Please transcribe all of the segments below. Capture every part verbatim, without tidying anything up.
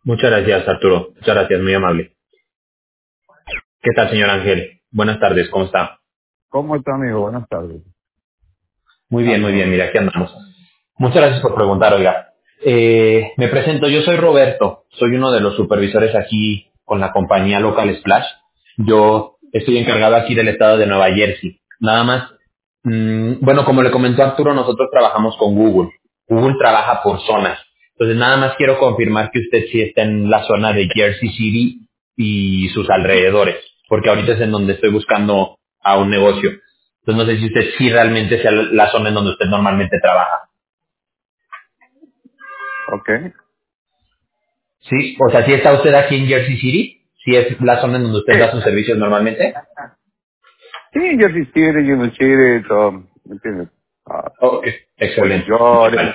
Muchas gracias, Arturo. Muchas gracias, muy amable. ¿Qué tal, señor Ángel? Buenas tardes, ¿cómo está? ¿Cómo está, amigo? Buenas tardes. Muy bien, muy bien, Aló. mira, aquí andamos. Muchas gracias por preguntar, oiga. Eh, me presento, yo soy Roberto, soy uno de los supervisores aquí con la compañía Local Splash. Yo estoy encargado aquí del estado de Nueva Jersey. Nada más, mm, bueno, como le comentó Arturo, nosotros trabajamos con Google. Google trabaja por zonas. Entonces, nada más quiero confirmar que usted sí está en la zona de Jersey City y sus alrededores, porque ahorita es en donde estoy buscando a un negocio. Entonces, no sé si usted sí realmente sea la zona en donde usted normalmente trabaja. Ok. Sí, o sea, si está usted aquí en Jersey City, si es la zona en donde usted Sí, da sus servicios normalmente. sí, yo existiré, yo no existiré, todo, ¿me entiendes? Ah, Ok, excelente. Bolillores, Vale.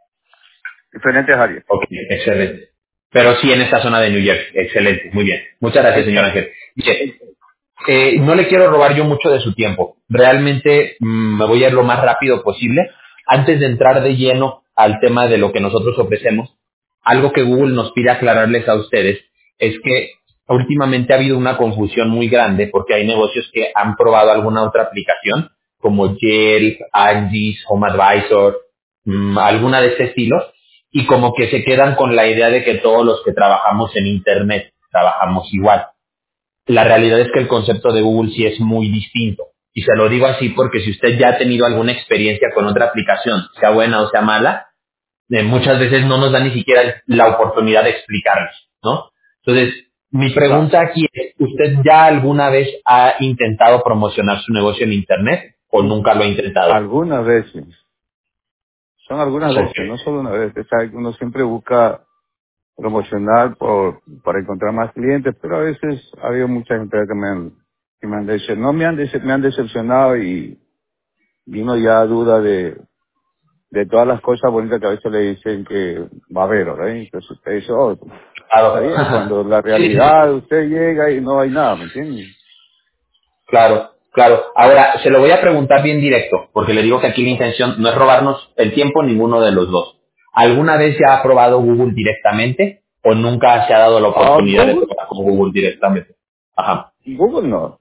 diferentes áreas. Ok, excelente. Pero sí en esta zona de New Jersey. Excelente, muy bien. Muchas gracias, señor Exacto. Ángel. Mire, eh, no le quiero robar yo mucho de su tiempo. Realmente mm, me voy a ir lo más rápido posible. Antes de entrar de lleno al tema de lo que nosotros ofrecemos, algo que Google nos pide aclararles a ustedes es que últimamente ha habido una confusión muy grande porque hay negocios que han probado alguna otra aplicación como Yelp, Angie's, Home Advisor, mm, alguna de este estilo, y como que se quedan con la idea de que todos los que trabajamos en Internet trabajamos igual. La realidad es que el concepto de Google sí es muy distinto. Y se lo digo así porque si usted ya ha tenido alguna experiencia con otra aplicación, sea buena o sea mala, eh, muchas veces no nos da ni siquiera la oportunidad de explicarnos, ¿no? Entonces, mi Claro. pregunta aquí es, ¿usted ya alguna vez ha intentado promocionar su negocio en Internet o nunca lo ha intentado? Algunas veces, son algunas Ok, veces, no solo una vez. Es algo que uno siempre busca promocionar por, para encontrar más clientes, pero a veces ha habido mucha gente que me han, que me han dece- no me han, dece- me han decepcionado y, y uno ya duda de, de todas las cosas bonitas que a veces le dicen que va a haber, ¿verdad? Entonces usted dice, oh, está claro. bien, cuando la Sí, sí, sí. realidad usted llega y no hay nada, ¿me entiende? Claro, claro. Ahora, se lo voy a preguntar bien directo, porque le digo que aquí la intención no es robarnos el tiempo ninguno de los dos. ¿Alguna vez ya ha probado Google directamente o nunca se ha dado la Ah, oportunidad de Google, probar con Google directamente? Ajá, Google no,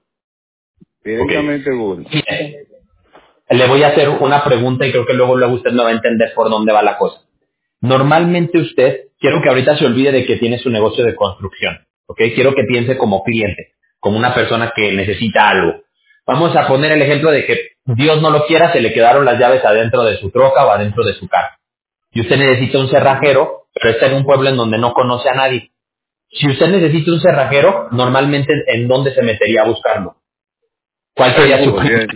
ok. directamente Google. Mire, le voy a hacer una pregunta y creo que luego, luego usted me va a entender por dónde va la cosa. Normalmente usted, quiero que ahorita se olvide de que tiene su negocio de construcción, ¿ok? Quiero que piense como cliente, como una persona que necesita algo. Vamos a poner el ejemplo de que Dios no lo quiera, se le quedaron las llaves adentro de su troca o adentro de su carro. Y usted necesita un Ujú. cerrajero, pero está en un pueblo en donde no conoce a nadie. Si usted necesita un cerrajero, normalmente ¿en dónde se metería a buscarlo? ¿Cuál En sería su Google, primer? bien.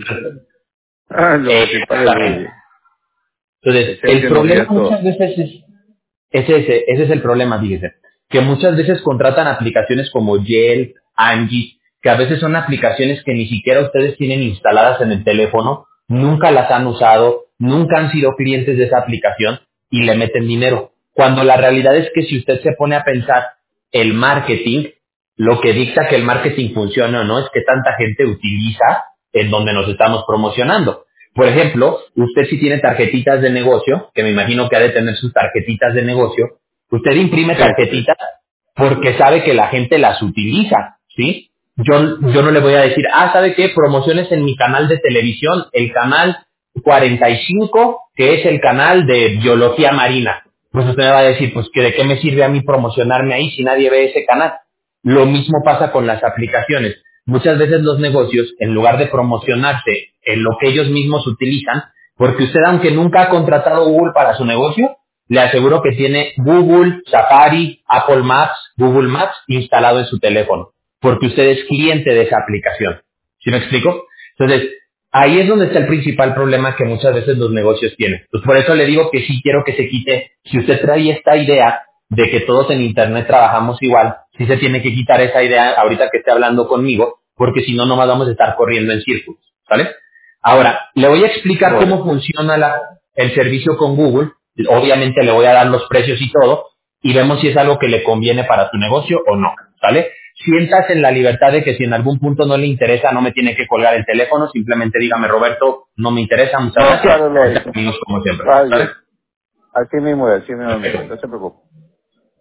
Ah, lo Eh, principal es exactamente. Google. Entonces, Es el el que nos problema guía muchas todo. veces es Ese, ese, ese es el problema, fíjese. Que muchas veces contratan aplicaciones como Yelp, Angie, que a veces son aplicaciones que ni siquiera ustedes tienen instaladas en el teléfono, nunca las han usado, nunca han sido clientes de esa aplicación y le meten dinero. Cuando la realidad es que si usted se pone a pensar el marketing, lo que dicta que el marketing funcione o no es que tanta gente utiliza en donde nos estamos promocionando. Por ejemplo, usted si tiene tarjetitas de negocio, que me imagino que ha de tener sus tarjetitas de negocio, usted imprime Sí, sí. tarjetitas porque sabe que la gente las utiliza, ¿sí? Yo, yo no le voy a decir, ah, ¿sabe qué? Promociones en mi canal de televisión, el canal cuarenta y cinco, que es el canal de biología marina. Pues usted me va a decir, pues, ¿que ¿de qué me sirve a mí promocionarme ahí si nadie ve ese canal? Lo mismo pasa con las aplicaciones. Muchas veces los negocios, en lugar de promocionarse en lo que ellos mismos utilizan, porque usted aunque nunca ha contratado Google para su negocio, le aseguro que tiene Google, Safari, Apple Maps, Google Maps instalado en su teléfono, porque usted es cliente de esa aplicación. ¿Sí me explico? Entonces, ahí es donde está el principal problema que muchas veces los negocios tienen. Pues por eso le digo que sí quiero que se quite, si usted trae esta idea de que todos en Internet trabajamos igual, sí se tiene que quitar esa idea ahorita que esté hablando conmigo, porque si no, nomás vamos a estar corriendo en círculos, ¿vale? Ahora, le voy a explicar Bueno, cómo funciona la- el servicio con Google, obviamente le voy a dar los precios y todo, y vemos si es algo que le conviene para tu negocio o no, ¿vale? Sientas en la libertad de que si en algún punto no le interesa, no me tiene que colgar el teléfono, simplemente dígame, Roberto, no me interesa, muchas no, gracias, claro, lógico. amigos como siempre, Está ¿vale? bien. Así mismo es, así mismo, amigo. Perfecto. No se preocupe.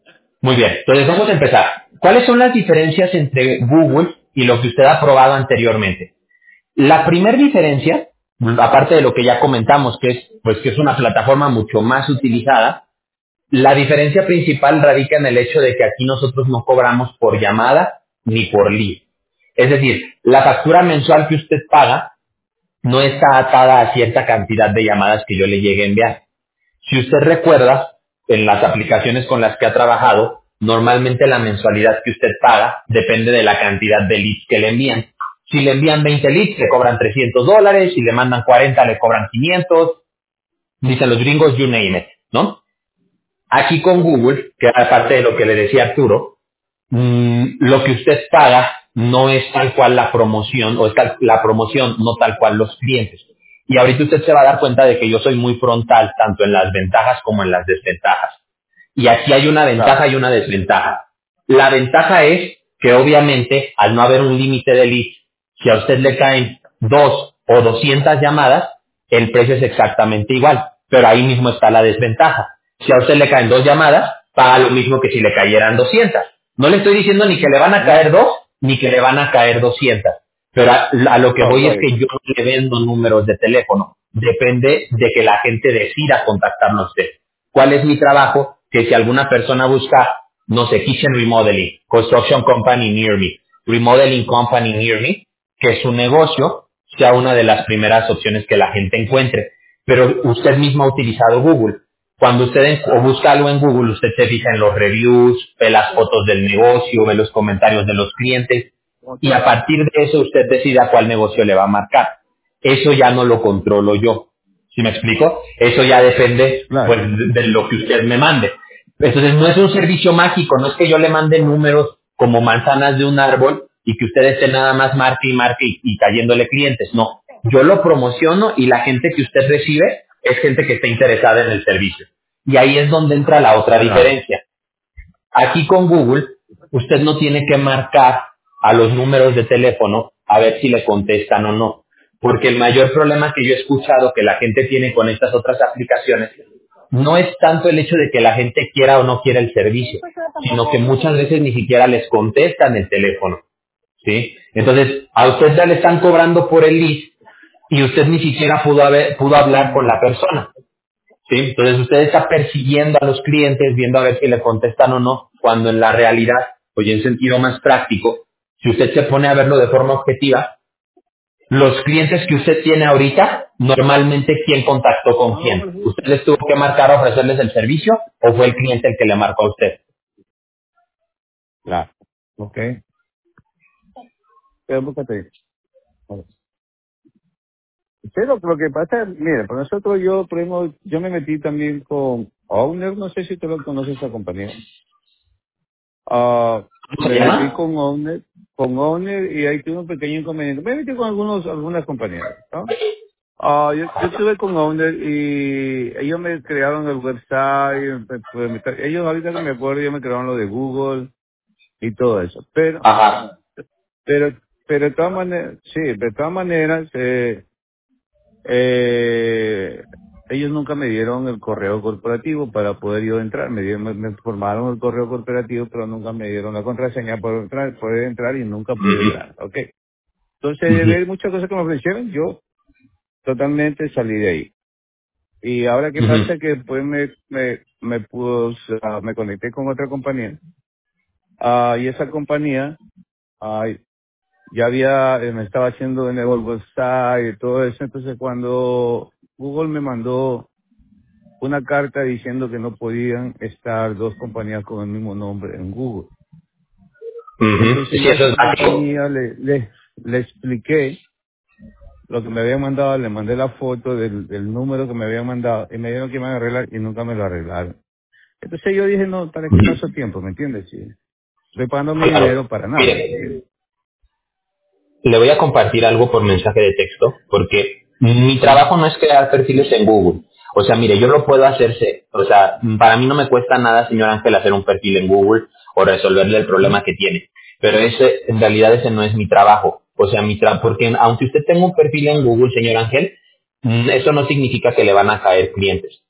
Muy bien, entonces vamos a empezar. ¿Cuáles son las diferencias entre Google y lo que usted ha probado anteriormente? La primera diferencia, aparte de lo que ya comentamos, que es, pues, que es una plataforma mucho más utilizada, la diferencia principal radica en el hecho de que aquí nosotros no cobramos por llamada ni por lead. Es decir, la factura mensual que usted paga no está atada a cierta cantidad de llamadas que yo le llegue a enviar. Si usted recuerda, en las aplicaciones con las que ha trabajado, normalmente la mensualidad que usted paga depende de la cantidad de leads que le envían. Si le envían veinte leads, le cobran trescientos dólares, si le mandan cuarenta, le cobran quinientos, dicen los gringos, you name it, ¿no? Aquí con Google, que aparte de lo que le decía Arturo, mm, lo que usted paga no es tal cual la promoción, o es tal- la promoción, no tal cual los clientes. Y ahorita usted se va a dar cuenta de que yo soy muy frontal, tanto en las ventajas como en las desventajas. Y aquí hay una ventaja Claro, y una desventaja. La ventaja es que obviamente al no haber un límite de leads, si a usted le caen dos o doscientas llamadas, el precio es exactamente igual. Pero ahí mismo está la desventaja. Si a usted le caen dos llamadas, paga lo mismo que si le cayeran doscientas. No le estoy diciendo ni que le van a caer dos, ni que le van a caer doscientas. Pero a, a lo que no, voy es que lógico. yo no le vendo números de teléfono. Depende de que la gente decida contactarnos a usted. ¿Cuál es mi trabajo? Que si alguna persona busca, no sé, kitchen remodeling, construction company near me, remodeling company near me, que su negocio sea una de las primeras opciones que la gente encuentre. Pero usted mismo ha utilizado Google. Cuando usted en- o busca algo en Google, usted se fija en los reviews, ve las fotos del negocio, ve los comentarios de los clientes, y a partir de eso usted decida cuál negocio le va a marcar. Eso ya no lo controlo yo. ¿Sí me explico? Eso ya depende, pues, Claro, de, de lo que usted me mande. Entonces no es un servicio mágico, no es que yo le mande números como manzanas de un árbol y que usted esté nada más marque y marque y, y cayéndole clientes. No, yo lo promociono y la gente que usted recibe es gente que está interesada en el servicio. Y ahí es donde entra la otra claro. diferencia. Aquí con Google, usted no tiene que marcar a los números de teléfono a ver si le contestan o no. Porque el mayor problema que yo he escuchado que la gente tiene con estas otras aplicaciones no es tanto el hecho de que la gente quiera o no quiera el servicio, sino que muchas veces ni siquiera les contestan el teléfono, ¿sí? Entonces, a usted ya le están cobrando por el lead y usted ni siquiera pudo, haber, pudo hablar con la persona. ¿Sí? Entonces usted está persiguiendo a los clientes, viendo a ver si le contestan o no, cuando en la realidad, oye, en sentido más práctico, si usted se pone a verlo de forma objetiva, los clientes que usted tiene ahorita, normalmente, ¿quién contactó con quién? ¿Usted les tuvo que marcar a ofrecerles el servicio o fue el cliente el que le marcó a usted? Claro. Ok. Pero búscate. Pero lo que pasa, mire, por nosotros yo, por ejemplo, yo me metí también con Owner, no sé si tú lo conoces esa compañía. Ah, ¿Cómo se me metí llama? con Owner, con Owner y ahí tuve un pequeño inconveniente. Me metí con algunos, algunas compañías, ¿no? Ah, yo, yo estuve con Owner y ellos me crearon el website, me- pues, me- ellos ahorita que me acuerdo, ellos me crearon lo de Google y todo eso. Pero, Ajá. pero, pero de todas maneras, sí, de todas maneras, eh, Eh, ellos nunca me dieron el correo corporativo para poder yo entrar. Me, dieron, me, me formaron el correo corporativo, pero nunca me dieron la contraseña para entrar, poder entrar y nunca pude entrar. Ujú, Ok. Entonces, de ujú, ver muchas cosas que me ofrecieron, yo totalmente salí de ahí. Y ahora qué ujú, pasa que después me, me, me pudo, ah, me conecté con otra compañía. Ah, y esa compañía, ah, ya había, eh, me estaba haciendo de nuevo el website y todo eso. Entonces, cuando Google me mandó una carta diciendo que no podían estar dos compañías con el mismo nombre en Google. ujú. Entonces Sí, yo a eso esa es básico. compañía le, le, le expliqué lo que me habían mandado, le mandé la foto del, del número que me habían mandado y me dijeron que iban a arreglar y nunca me lo arreglaron. Entonces yo dije, no, ¿para qué paso tiempo? ¿Me entiendes? Sí. Estoy pagando mi Claro. dinero para nada, ¿me Mire, entiendes? le voy a compartir algo por mensaje de texto, porque mi trabajo no es crear perfiles en Google. O sea, mire, yo lo puedo hacerse, o sea, para mí no me cuesta nada, señor Ángel, hacer un perfil en Google o resolverle el problema que tiene. Pero ese, en realidad ese no es mi trabajo. O sea, mi tra porque aunque usted tenga un perfil en Google, señor Ángel, mm, eso no significa que le van a caer clientes.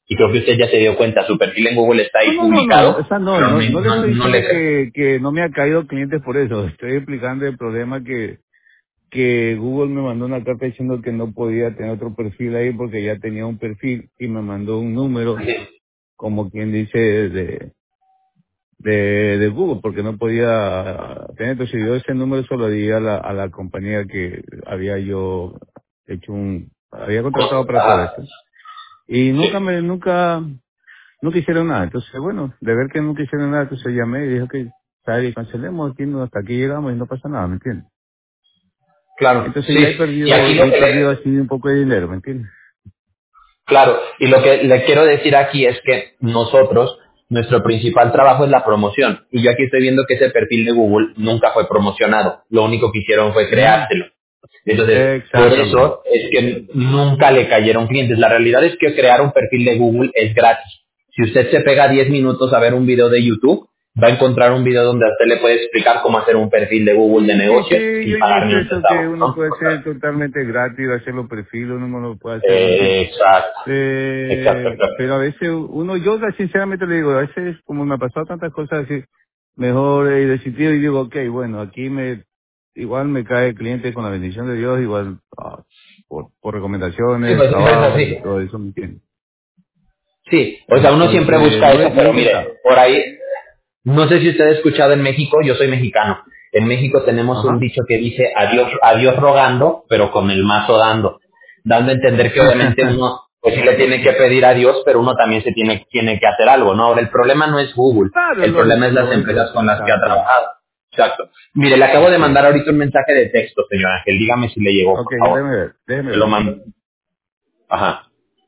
Y creo que usted ya se dio cuenta, su perfil en Google está No, ahí no, no, no, publicado, o sea, no, pero no, me- no le no, estoy no diciendo le creo. que, que no me ha caído clientes por eso. Estoy explicando el problema que, que Google me mandó una carta diciendo que no podía tener otro perfil ahí porque ya tenía un perfil y me mandó un número, como quien dice, de, de, de Google, porque no podía tener. Entonces yo ese número se lo di a la, a la compañía que había yo hecho un, había contratado para todo Ah, esto. Y nunca sí. me, nunca, nunca hicieron nada. Entonces, bueno, de ver que nunca hicieron nada, entonces llamé y dije que, ¿sabes? Cancelemos aquí, no, hasta aquí llegamos y no pasa nada, ¿me entiendes? Claro, Entonces ya he sí. Y perdido, aquí lo he que le, perdido así un poco de dinero, ¿me entiendes? Claro, y lo que le quiero decir aquí es que nosotros, nuestro principal trabajo es la promoción. Y yo aquí estoy viendo que ese perfil de Google nunca fue promocionado. Lo único que hicieron fue Ujú. creárselo. Entonces, por Exactamente. eso es que nunca le cayeron clientes. La realidad es que crear un perfil de Google es gratis. Si usted se pega diez minutos a ver un video de YouTube, va a encontrar un video donde a usted le puede explicar cómo hacer un perfil de Google de Sí, sí, negocios sí, yo sin he pagar ni visto un eso que centavo. uno ¿No? puede hacer totalmente gratis, hacer los perfiles, uno lo puede hacer, ¿me entiendes? Eh, exacto, exacto, Eh, exacto. pero a veces uno, yo sinceramente le digo, a veces como me ha pasado tantas cosas así, mejor he decidido y digo, ok, bueno, aquí me, igual me cae el cliente con la bendición de Dios, igual ah, por, por Sí, recomendaciones, pues siempre es trabajo y así. todo eso, ¿me entiendes? Sí, o sea, uno siempre Entonces, busca lo eso, he, lo he pero mire, intentado. por ahí, no sé si usted ha escuchado en México, yo soy mexicano. En México tenemos un Ajá. dicho que dice adiós, adiós rogando, pero con el mazo dando. Dando a entender que obviamente uno, pues sí le tiene que pedir a Dios, pero uno también se tiene, tiene que hacer algo, ¿no? Ahora, el problema no es Google, Claro, el problema lógico, es las lógico, empresas con las que ha exacto. trabajado. Exacto. Mire, le acabo de Así es. mandar ahorita un mensaje de texto, señor Ángel, dígame si le llegó, Ok, por favor. déjeme ver, déjeme Se lo ver. mando. Ajá.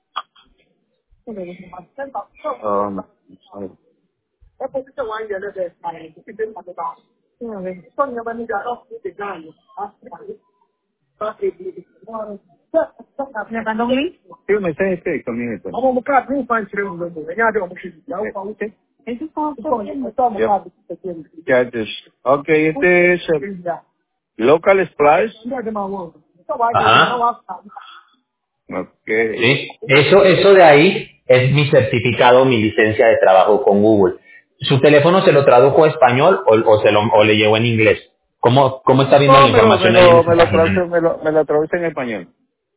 Um, sí, un mensaje de texto, mi hijo. Ya, just- ok, este es el Local Splash. Ajá. Ok. ¿Sí? Eso, eso de ahí es mi certificado, mi licencia de trabajo con Google. ¿Su teléfono se lo tradujo a español o, o se lo, o le llegó en inglés? ¿Cómo, ¿Cómo está viendo la No, me lo, me información ahí en lo, esa me lo página? traduce, me lo, me lo traduce en español.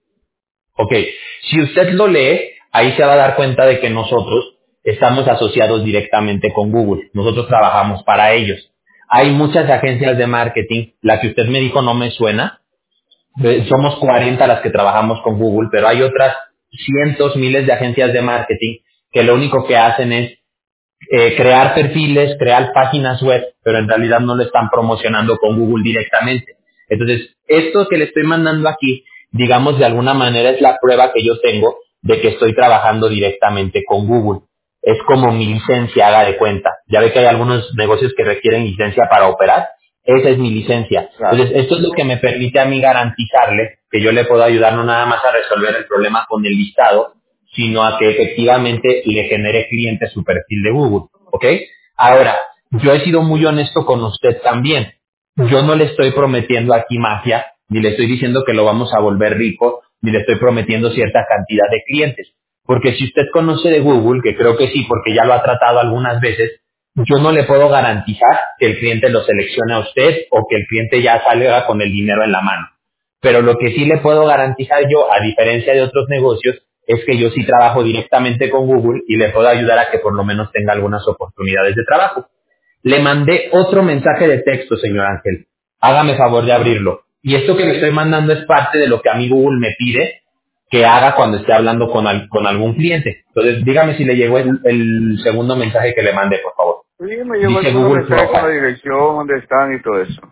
Ok, si usted lo lee, ahí se va a dar cuenta de que nosotros estamos asociados directamente con Google. Nosotros trabajamos para ellos. Hay muchas agencias de marketing, la que usted me dijo no me suena, eh, somos cuarenta las que trabajamos con Google, pero hay otras cientos, miles de agencias de marketing que lo único que hacen es eh, crear perfiles, crear páginas web, pero en realidad no lo están promocionando con Google directamente. Entonces, esto que le estoy mandando aquí, digamos de alguna manera es la prueba que yo tengo de que estoy trabajando directamente con Google. Es como mi licencia, haga de cuenta. Ya ve que hay algunos negocios que requieren licencia para operar. Esa es mi licencia. Claro. Entonces, esto es lo que me permite a mí garantizarle que yo le puedo ayudar no nada más a resolver el problema con el listado, sino a que efectivamente le genere cliente su perfil de Google, ¿ok? Ahora, yo he sido muy honesto con usted también. Yo no le estoy prometiendo aquí magia, ni le estoy diciendo que lo vamos a volver rico, ni le estoy prometiendo cierta cantidad de clientes. Porque si usted conoce de Google, que creo que sí, porque ya lo ha tratado algunas veces, yo no le puedo garantizar que el cliente lo seleccione a usted o que el cliente ya salga con el dinero en la mano. Pero lo que sí le puedo garantizar yo, a diferencia de otros negocios, es que yo sí trabajo directamente con Google y le puedo ayudar a que por lo menos tenga algunas oportunidades de trabajo. Le mandé otro mensaje de texto, señor Ángel. Hágame favor de Ajá. abrirlo. Y esto que le estoy mandando es parte de lo que a mí Google me pide que haga cuando esté hablando con, al- con algún cliente. Entonces, dígame si le llegó el, el segundo mensaje que le mandé, por favor. Sí, me llegó el Dice segundo Google mensaje con la Profile. dirección, dónde están y todo eso.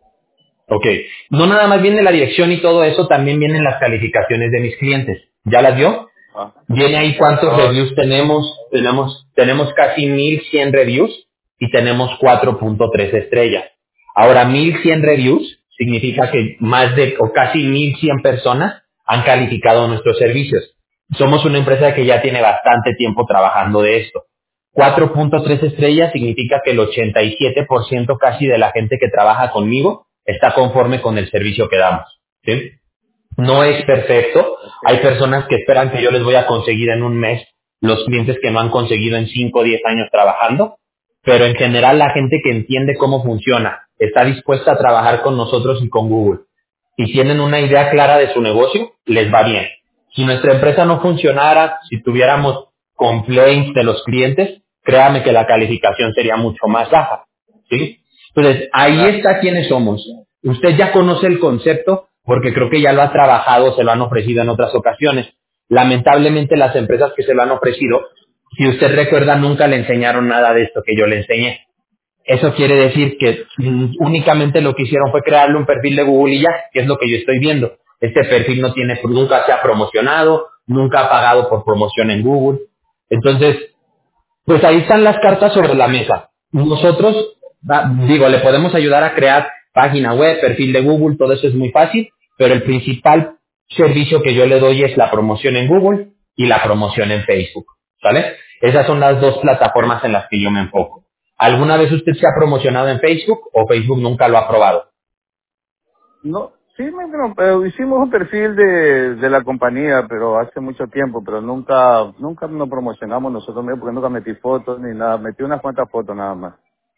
Ok. No nada más viene la dirección y todo eso, también vienen las calificaciones de mis clientes. ¿Ya las vio? Ah. Viene ahí cuántos Ah, reviews tenemos. Tenemos, tenemos casi mil cien reviews y tenemos cuatro punto tres estrellas. Ahora, mil cien reviews significa que más de, o casi mil cien personas han calificado nuestros servicios. Somos una empresa que ya tiene bastante tiempo trabajando de esto. cuatro punto tres estrellas significa que el ochenta y siete por ciento casi de la gente que trabaja conmigo está conforme con el servicio que damos. ¿Sí? No es perfecto. ok. Hay personas que esperan que yo les voy a conseguir en un mes los clientes que no han conseguido en cinco o diez años trabajando, pero en general la gente que entiende cómo funciona, está dispuesta a trabajar con nosotros y con Google, y tienen una idea clara de su negocio, les va bien. Si nuestra empresa no funcionara, si tuviéramos complaints de los clientes, créame que la calificación sería mucho más baja, ¿sí? Entonces, ahí Claro. está quiénes somos. Usted ya conoce el concepto porque creo que ya lo ha trabajado, se lo han ofrecido en otras ocasiones. Lamentablemente las empresas que se lo han ofrecido, si usted recuerda, nunca le enseñaron nada de esto que yo le enseñé. Eso quiere decir que mm, únicamente lo que hicieron fue crearle un perfil de Google y ya, que es lo que yo estoy viendo. Este perfil no tiene, nunca se ha promocionado, nunca ha pagado por promoción en Google. Entonces, pues ahí están las cartas sobre la mesa. Nosotros, va, digo, le podemos ayudar a crear página web, perfil de Google, todo eso es muy fácil, pero el principal servicio que yo le doy es la promoción en Google y la promoción en Facebook, ¿sale? Esas son las dos plataformas en las que yo me enfoco. ¿Alguna vez usted se ha promocionado en Facebook o Facebook nunca lo ha probado? No, sí, me, pero, pero hicimos un perfil de, de la compañía, pero hace mucho tiempo, pero nunca nunca nos promocionamos nosotros mismos porque nunca metí fotos ni nada, metí unas cuantas fotos nada más.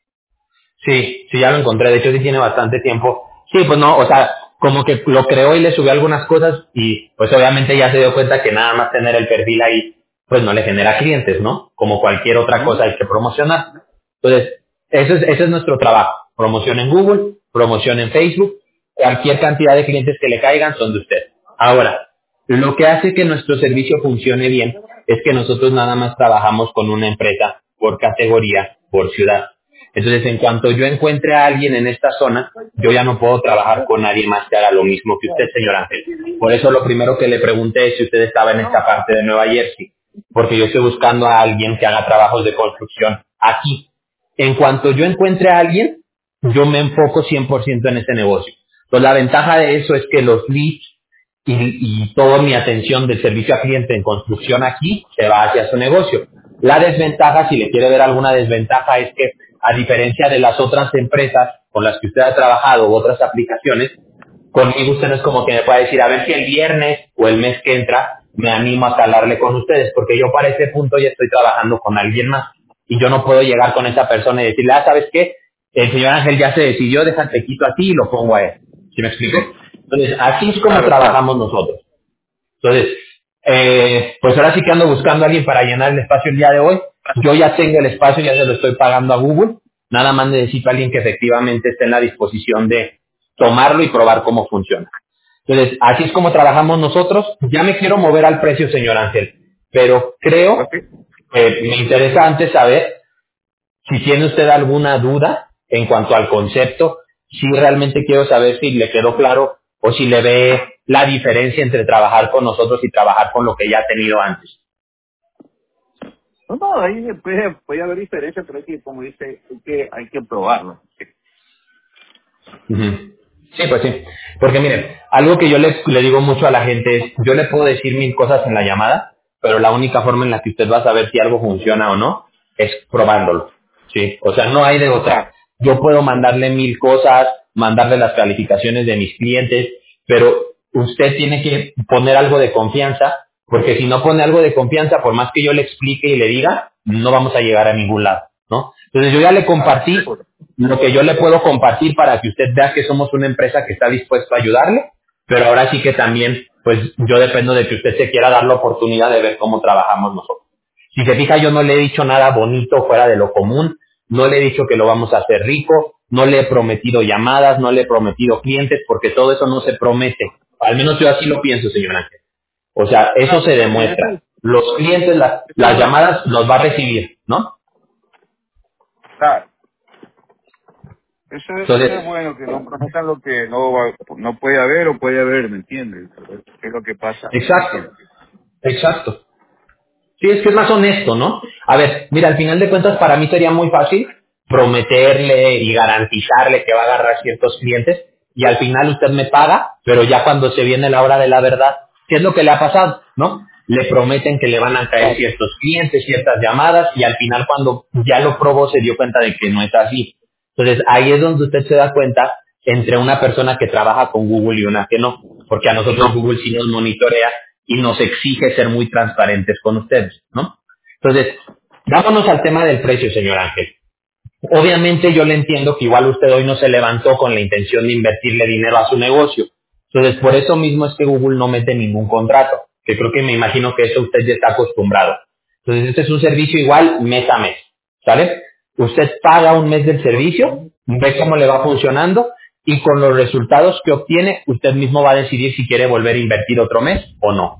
Sí, sí, ya lo encontré. De hecho, sí tiene bastante tiempo. Sí, pues no, o sea, como que lo creó y le subió algunas cosas y pues obviamente ya se dio cuenta que nada más tener el perfil ahí, pues no le genera clientes, ¿no? Como cualquier otra Ujú. cosa hay que promocionar. Entonces, eso es, ese es nuestro trabajo. Promoción en Google, promoción en Facebook, cualquier cantidad de clientes que le caigan son de usted. Ahora, lo que hace que nuestro servicio funcione bien es que nosotros nada más trabajamos con una empresa por categoría, por ciudad. Entonces, en cuanto yo encuentre a alguien en esta zona, yo ya no puedo trabajar con nadie más que haga lo mismo que usted, señor Ángel. Por eso lo primero que le pregunté es si usted estaba en esta parte de Nueva Jersey, porque yo estoy buscando a alguien que haga trabajos de construcción aquí. En cuanto yo encuentre a alguien, yo me enfoco cien por ciento en ese negocio. Entonces, la ventaja de eso es que los leads y, y toda mi atención del servicio al cliente en construcción aquí se va hacia su negocio. La desventaja, si le quiere ver alguna desventaja, es que a diferencia de las otras empresas con las que usted ha trabajado u otras aplicaciones, conmigo usted no es como que me pueda decir a ver si el viernes o el mes que entra me animo a calarle con ustedes, porque yo para ese punto ya estoy trabajando con alguien más y yo no puedo llegar con esa persona y decirle, ah, ¿sabes qué? El señor Ángel ya se decidió, déjate quito a ti y lo pongo a él. ¿Sí me explico? Entonces, así es como Claro, claro. trabajamos nosotros. Entonces, eh, pues ahora sí que ando buscando a alguien para llenar el espacio el día de hoy. Yo ya tengo el espacio, ya se lo estoy pagando a Google. Nada más necesito a alguien que efectivamente esté en la disposición de tomarlo y probar cómo funciona. Entonces, así es como trabajamos nosotros. Ya me quiero mover al precio, señor Ángel, pero creo Ok. que me interesa antes saber si tiene usted alguna duda en cuanto al concepto, si realmente quiero saber si le quedó claro o si le ve la diferencia entre trabajar con nosotros y trabajar con lo que ya ha tenido antes. No, no, ahí puede, puede haber diferencia, pero es que, como dice, hay que, hay que probarlo. Ujú. Sí, pues sí. Porque miren, algo que yo le, le digo mucho a la gente es, yo le puedo decir mil cosas en la llamada, pero la única forma en la que usted va a saber si algo funciona o no es probándolo. Sí, o sea, no hay de otra. Yo puedo mandarle mil cosas, mandarle las calificaciones de mis clientes, pero usted tiene que poner algo de confianza, porque si no pone algo de confianza, por más que yo le explique y le diga, no vamos a llegar a ningún lado, ¿no? Entonces yo ya le Claro, compartí seguro. lo que yo le puedo compartir para que usted vea que somos una empresa que está dispuesta a ayudarle, pero ahora sí que también, pues yo dependo de que usted se quiera dar la oportunidad de ver cómo trabajamos nosotros. Si se fija, yo no le he dicho nada bonito fuera de lo común, no le he dicho que lo vamos a hacer rico, no le he prometido llamadas, no le he prometido clientes, porque todo eso no se promete. Al menos yo así lo pienso, señor Ángel. O sea, eso Claro, se está bien, eso, demuestra. Los clientes, la- eso es las bueno. llamadas los va a recibir, ¿no? Claro. Eso, es- eso es Entonces, bueno, que no prometan lo que no va, no puede haber o puede haber, ¿me entiendes? ¿Qué es lo que pasa? ¿Me exacto, entiendes? exacto. Sí, es que es más honesto, ¿no? A ver, mira, al final de cuentas para mí sería muy fácil prometerle y garantizarle que va a agarrar ciertos clientes y al final usted me paga, pero ya cuando se viene la hora de la verdad, ¿qué es lo que le ha pasado? ¿No? Le prometen que le van a caer Claro. ciertos clientes, ciertas llamadas y al final cuando ya lo probó se dio cuenta de que no es así. Entonces ahí es donde usted se da cuenta entre una persona que trabaja con Google y una que no, porque a nosotros Google sí nos monitorea y nos exige ser muy transparentes con ustedes, ¿no? Entonces, vámonos al tema del precio, señor Ángel. Obviamente yo le entiendo que igual usted hoy no se levantó con la intención de invertirle dinero a su negocio. Entonces, por eso mismo es que Google no mete ningún contrato, que creo que me imagino que eso usted ya está acostumbrado. Entonces, este es un servicio igual mes a mes, ¿sale? Usted paga un mes del servicio, ve cómo le va funcionando y con los resultados que obtiene, usted mismo va a decidir si quiere volver a invertir otro mes o no.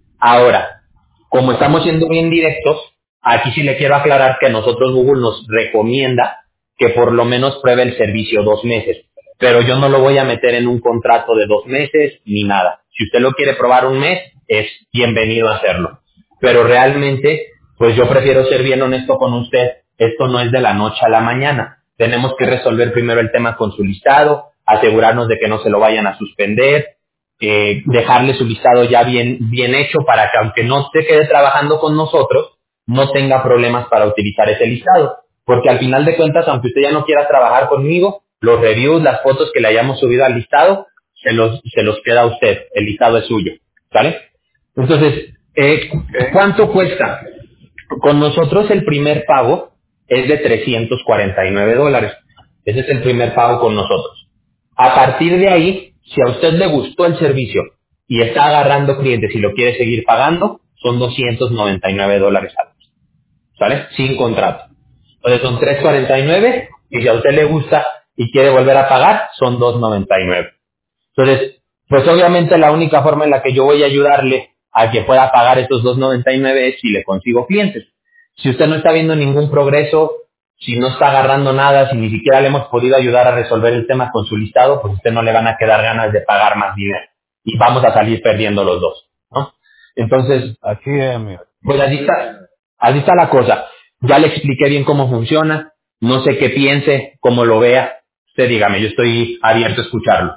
Ahora, como estamos siendo bien directos, aquí sí le quiero aclarar que a nosotros Google nos recomienda que por lo menos pruebe el servicio dos meses. Pero yo no lo voy a meter en un contrato de dos meses ni nada. Si usted lo quiere probar un mes, es bienvenido a hacerlo. Pero realmente, pues yo prefiero ser bien honesto con usted. Esto no es de la noche a la mañana. Tenemos que resolver primero el tema con su listado, asegurarnos de que no se lo vayan a suspender, eh, dejarle su listado ya bien, bien hecho para que aunque no se quede trabajando con nosotros, no tenga problemas para utilizar ese listado. Porque al final de cuentas, aunque usted ya no quiera trabajar conmigo, los reviews, las fotos que le hayamos subido al listado, se los, se los queda a usted. El listado es suyo. ¿Vale? Entonces, eh, Okay. ¿cuánto cuesta? Con nosotros el primer pago es de trescientos cuarenta y nueve dólares. Ese es el primer pago con nosotros. A partir de ahí, si a usted le gustó el servicio y está agarrando clientes y lo quiere seguir pagando, son doscientos noventa y nueve dólares al mes, ¿sale? Sin contrato. Entonces son trescientos cuarenta y nueve y si a usted le gusta y quiere volver a pagar, son doscientos noventa y nueve. Entonces, pues obviamente la única forma en la que yo voy a ayudarle a que pueda pagar esos doscientos noventa y nueve es si le consigo clientes. Si usted no está viendo ningún progreso, si no está agarrando nada, si ni siquiera le hemos podido ayudar a resolver el tema con su listado, pues a usted no le van a quedar ganas de pagar más dinero. Y vamos a salir perdiendo los dos, ¿no? Entonces, Así es, amigo. pues así está, así está la cosa. Ya le expliqué bien cómo funciona. No sé qué piense, cómo lo vea. Usted dígame, yo estoy abierto a escucharlo.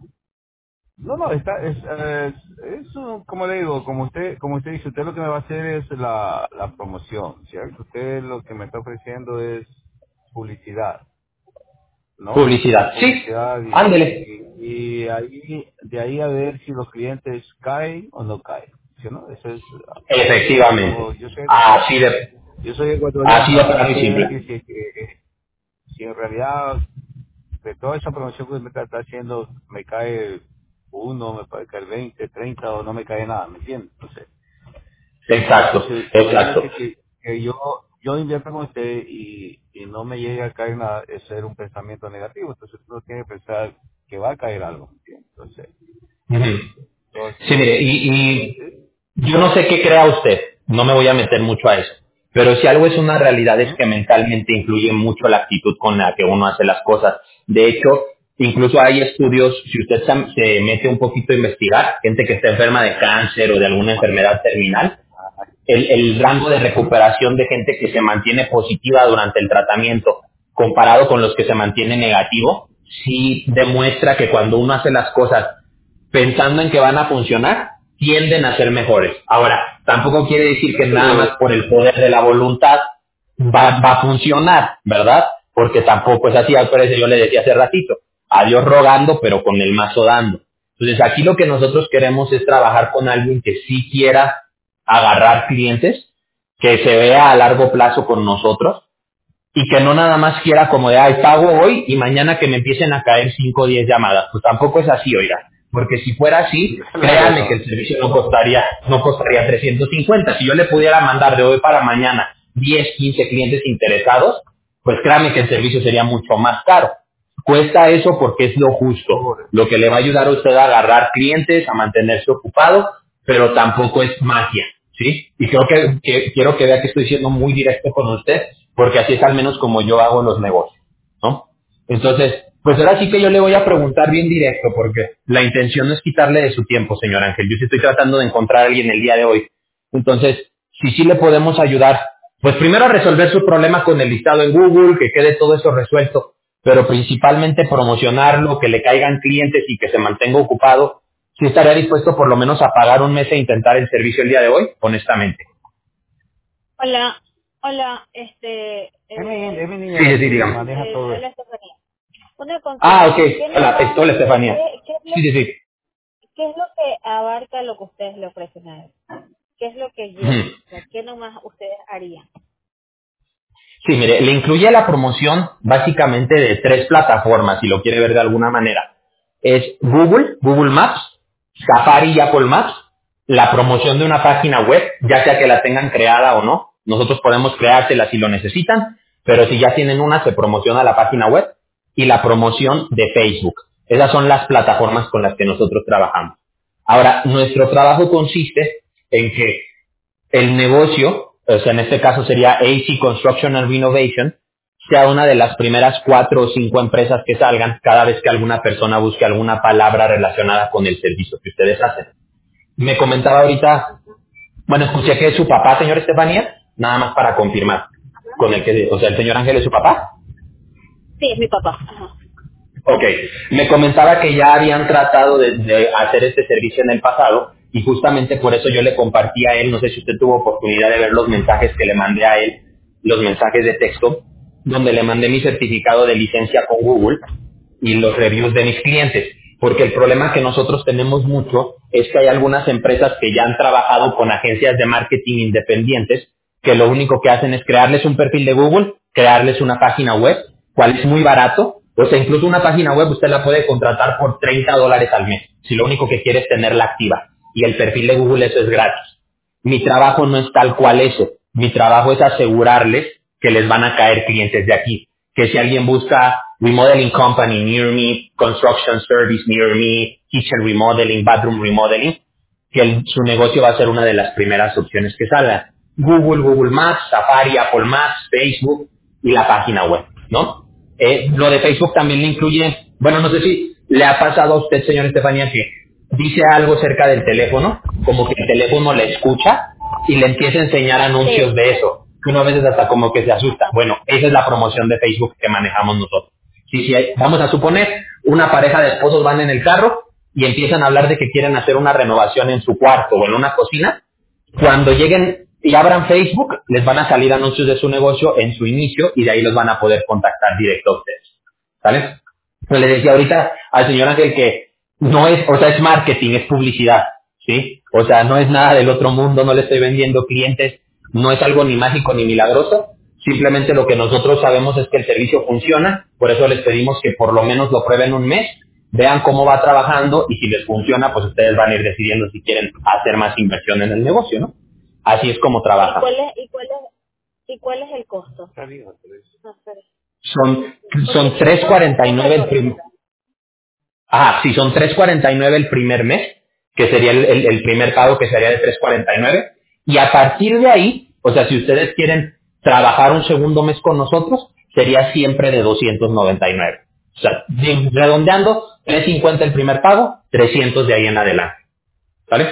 No, no, está, es, es, es un- como le digo, como usted, como usted dice, usted lo que me va a hacer es la, la promoción, ¿cierto? Usted lo que me está ofreciendo es publicidad, ¿no? Es Publicidad. Sí, publicidad y, ándele. y, y ahí, de ahí a ver si los clientes caen o no caen, ¿sí, no? Eso es, yo, Efectivamente. yo soy, Así de, yo soy así de ecuatoriano, yo plano y sé que simple. si, que, si en realidad de toda esa promoción que me está, está haciendo, me cae uno, me puede caer veinte, treinta o no me cae nada, ¿me entiendes? Entonces, Exacto, entonces exacto. imagínese que, que yo yo invierto con usted y, y no me llegue a caer nada, es ser un pensamiento negativo, entonces uno tiene que pensar que va a caer algo, ¿me entiendes? Entonces, Ujú. Sí, mire, entonces, y, y eh, yo no sé qué crea usted, no me voy a meter mucho a eso, pero si algo es una realidad es ujú. que mentalmente influye mucho la actitud con la que uno hace las cosas. De hecho, incluso hay estudios, si usted se se mete un poquito a investigar, gente que está enferma de cáncer o de alguna enfermedad terminal, el, el rango de recuperación de gente que se mantiene positiva durante el tratamiento comparado con los que se mantiene negativo, sí demuestra que cuando uno hace las cosas pensando en que van a funcionar, tienden a ser mejores. Ahora, tampoco quiere decir que nada más Pero, por el poder de la voluntad va, va a funcionar, ¿verdad? Porque tampoco es así, al parecer yo le decía hace ratito, a Dios rogando, pero con el mazo dando. Entonces aquí lo que nosotros queremos es trabajar con alguien que sí quiera agarrar clientes, que se vea a largo plazo con nosotros y que no nada más quiera como de, ay, pago hoy y mañana que me empiecen a caer cinco o diez llamadas. Pues tampoco es así, oiga. Porque si fuera así, claro, créanme que no. el servicio no costaría, no costaría trescientos cincuenta. Si yo le pudiera mandar de hoy para mañana diez, quince clientes interesados, pues créanme que el servicio sería mucho más caro. Cuesta eso porque es lo justo, Pobre. lo que le va a ayudar a usted a agarrar clientes, a mantenerse ocupado, pero tampoco es magia, ¿sí? Y creo que, que- quiero que vea que estoy siendo muy directo con usted, porque así es al menos como yo hago los negocios, ¿no? Entonces, pues ahora sí que yo le voy a preguntar bien directo, porque la intención no es quitarle de su tiempo, señor Ángel. Yo sí estoy tratando de encontrar a alguien el día de hoy. Entonces, si sí le podemos ayudar, pues primero a resolver su problema con el listado en Google, que quede todo eso resuelto, pero principalmente promocionarlo, que le caigan clientes y que se mantenga ocupado. ¿Sí estaría dispuesto por lo menos a pagar un mes e intentar el servicio el día de hoy? Honestamente. Hola, hola, este, Es mi, es eh, mi Sí, niña sí, la sí, que dígame. maneja eh, todo hola eso. Estefanía. Una Ah, ok. consulta, ¿qué le Hola, da, hola, Estefanía. qué, qué es lo, Sí, sí, sí. qué es lo que abarca lo que ustedes le ofrecen a él? ¿qué es lo que lleva? Ujú. O sea, ¿qué nomás ustedes harían? Sí, mire, le incluye la promoción básicamente de tres plataformas, si lo quiere ver de alguna manera. Es Google, Google Maps, Safari y Apple Maps, la promoción de una página web, ya sea que la tengan creada o no. Nosotros podemos creársela si lo necesitan, pero si ya tienen una, se promociona la página web y la promoción de Facebook. Esas son las plataformas con las que nosotros trabajamos. Ahora, nuestro trabajo consiste en que el negocio, o sea, en este caso sería A C Construction and Renovation, sea una de las primeras cuatro o cinco empresas que salgan cada vez que alguna persona busque alguna palabra relacionada con el servicio que ustedes hacen. Me comentaba ahorita, bueno, escuché que es su papá, señor Estefanía, nada más para confirmar, con el que, o sea, el señor Ángel es su papá. Sí, es mi papá. Ajá. Ok, me comentaba que ya habían tratado de, de hacer este servicio en el pasado y justamente por eso yo le compartí a él, no sé si usted tuvo oportunidad de ver los mensajes que le mandé a él, los mensajes de texto, donde le mandé mi certificado de licencia con Google y los reviews de mis clientes, porque el problema que nosotros tenemos mucho es que hay algunas empresas que ya han trabajado con agencias de marketing independientes que lo único que hacen es crearles un perfil de Google, crearles una página web, cual es muy barato, o sea, incluso una página web usted la puede contratar por treinta dólares al mes, si lo único que quiere es tenerla activa, y el perfil de Google eso es gratis. Mi trabajo no es tal cual eso. Mi trabajo es asegurarles que les van a caer clientes de aquí. Que si alguien busca remodeling company near me, construction service near me, kitchen remodeling, bathroom remodeling, que el- su negocio va a ser una de las primeras opciones que salgan. Google, Google Maps, Safari, Apple Maps, Facebook y la página web, ¿no? Eh, lo de Facebook también le incluye, bueno, no sé si le ha pasado a usted, señor Estefanía, que dice algo cerca del teléfono, como que el teléfono le escucha y le empieza a enseñar anuncios Sí. de eso, que uno a veces hasta como que se asusta. Bueno, esa es la promoción de Facebook que manejamos nosotros. Si, si hay- vamos a suponer, una pareja de esposos van en el carro y empiezan a hablar de que quieren hacer una renovación en su cuarto o en una cocina, cuando lleguen y abran Facebook, les van a salir anuncios de su negocio en su inicio y de ahí los van a poder contactar directo a ustedes. ¿Sale? Pues le decía ahorita al señor Ángel que no es, o sea, es marketing, es publicidad, ¿sí? O sea, no es nada del otro mundo, no le estoy vendiendo clientes, no es algo ni mágico ni milagroso, simplemente lo que nosotros sabemos es que el servicio funciona, por eso les pedimos que por lo menos lo prueben un mes, vean cómo va trabajando y si les funciona, pues ustedes van a ir decidiendo si quieren hacer más inversión en el negocio, ¿no? Así es como ¿Y trabaja. cuál es, y cuál es, y cuál es el costo? No, espera. Son, Porque son mi tres hijo cuarenta y es nueve el mayor, primer, ¿verdad? ah, sí, son tres cuarenta y nueve el primer mes, que sería el, el- el primer pago que sería de tres cuarenta y nueve, y a partir de ahí, o sea, si ustedes quieren trabajar un segundo mes con nosotros, sería siempre de doscientos noventa y nueve. O sea, bien, redondeando, trescientos cincuenta el primer pago, trescientos de ahí en adelante. ¿Vale?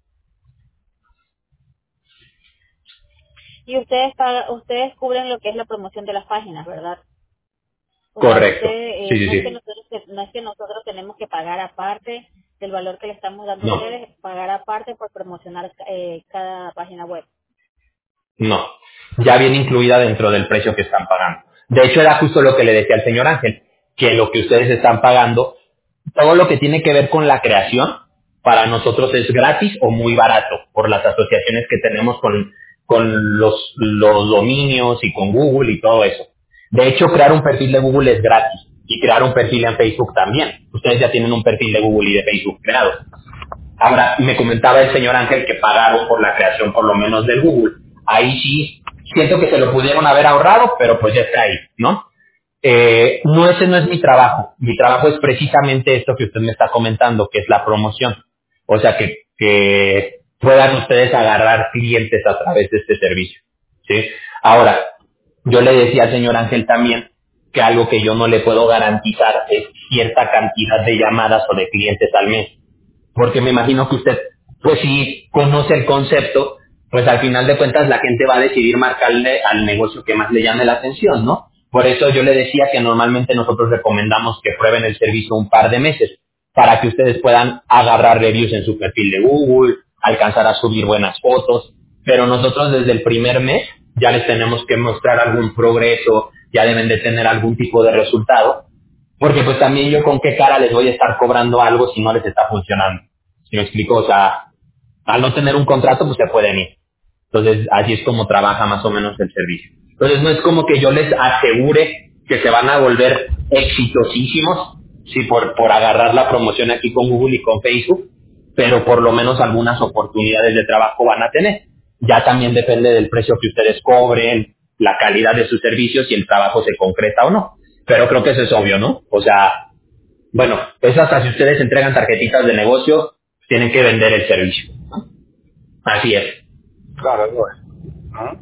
Y ustedes paga- ustedes cubren lo que es la promoción de las páginas, ¿verdad? O sea, Correcto. usted, eh, Sí, sí, no es que sí. nosotros te- no es que nosotros tenemos que pagar aparte del valor que le estamos dando a No. ustedes, pagar aparte por promocionar eh, cada página web. No, ya viene incluida dentro del precio que están pagando. De hecho, era justo lo que le decía al señor Ángel, que lo que ustedes están pagando, todo lo que tiene que ver con la creación, para nosotros es gratis o muy barato, por las asociaciones que tenemos con, con los, los dominios y con Google y todo eso. De hecho, crear un perfil de Google es gratis y crear un perfil en Facebook también. Ustedes ya tienen un perfil de Google y de Facebook creado. Ahora, me comentaba el señor Ángel que pagaron por la creación por lo menos del Google. Ahí sí, siento que se lo pudieron haber ahorrado, pero pues ya está ahí, ¿no? Eh, no, ese no es mi trabajo. Mi trabajo es precisamente esto que usted me está comentando, que es la promoción. O sea, que, que puedan ustedes agarrar clientes a través de este servicio, ¿sí? Ahora, yo le decía al señor Ángel también que algo que yo no le puedo garantizar es cierta cantidad de llamadas o de clientes al mes, porque me imagino que usted, pues si conoce el concepto, pues al final de cuentas la gente va a decidir marcarle al negocio que más le llame la atención, ¿no? Por eso yo le decía que normalmente nosotros recomendamos que prueben el servicio un par de meses, para que ustedes puedan agarrar reviews en su perfil de Google, alcanzar a subir buenas fotos, pero nosotros desde el primer mes ya les tenemos que mostrar algún progreso, ya deben de tener algún tipo de resultado, porque pues también yo con qué cara les voy a estar cobrando algo si no les está funcionando. ¿Sí me explico? O sea, Al no tener un contrato, pues se pueden ir. Entonces, así es como trabaja más o menos el servicio. Entonces, no es como que yo les asegure que se van a volver exitosísimos, sí, por, por agarrar la promoción aquí con Google y con Facebook, pero por lo menos algunas oportunidades de trabajo van a tener. Ya también depende del precio que ustedes cobren, la calidad de sus servicios y el trabajo se concreta o no. Pero creo que eso es obvio, ¿no? O sea, bueno, eso hasta si ustedes entregan tarjetitas de negocio, tienen que vender el servicio. Así es. Claro, bueno. Ajá.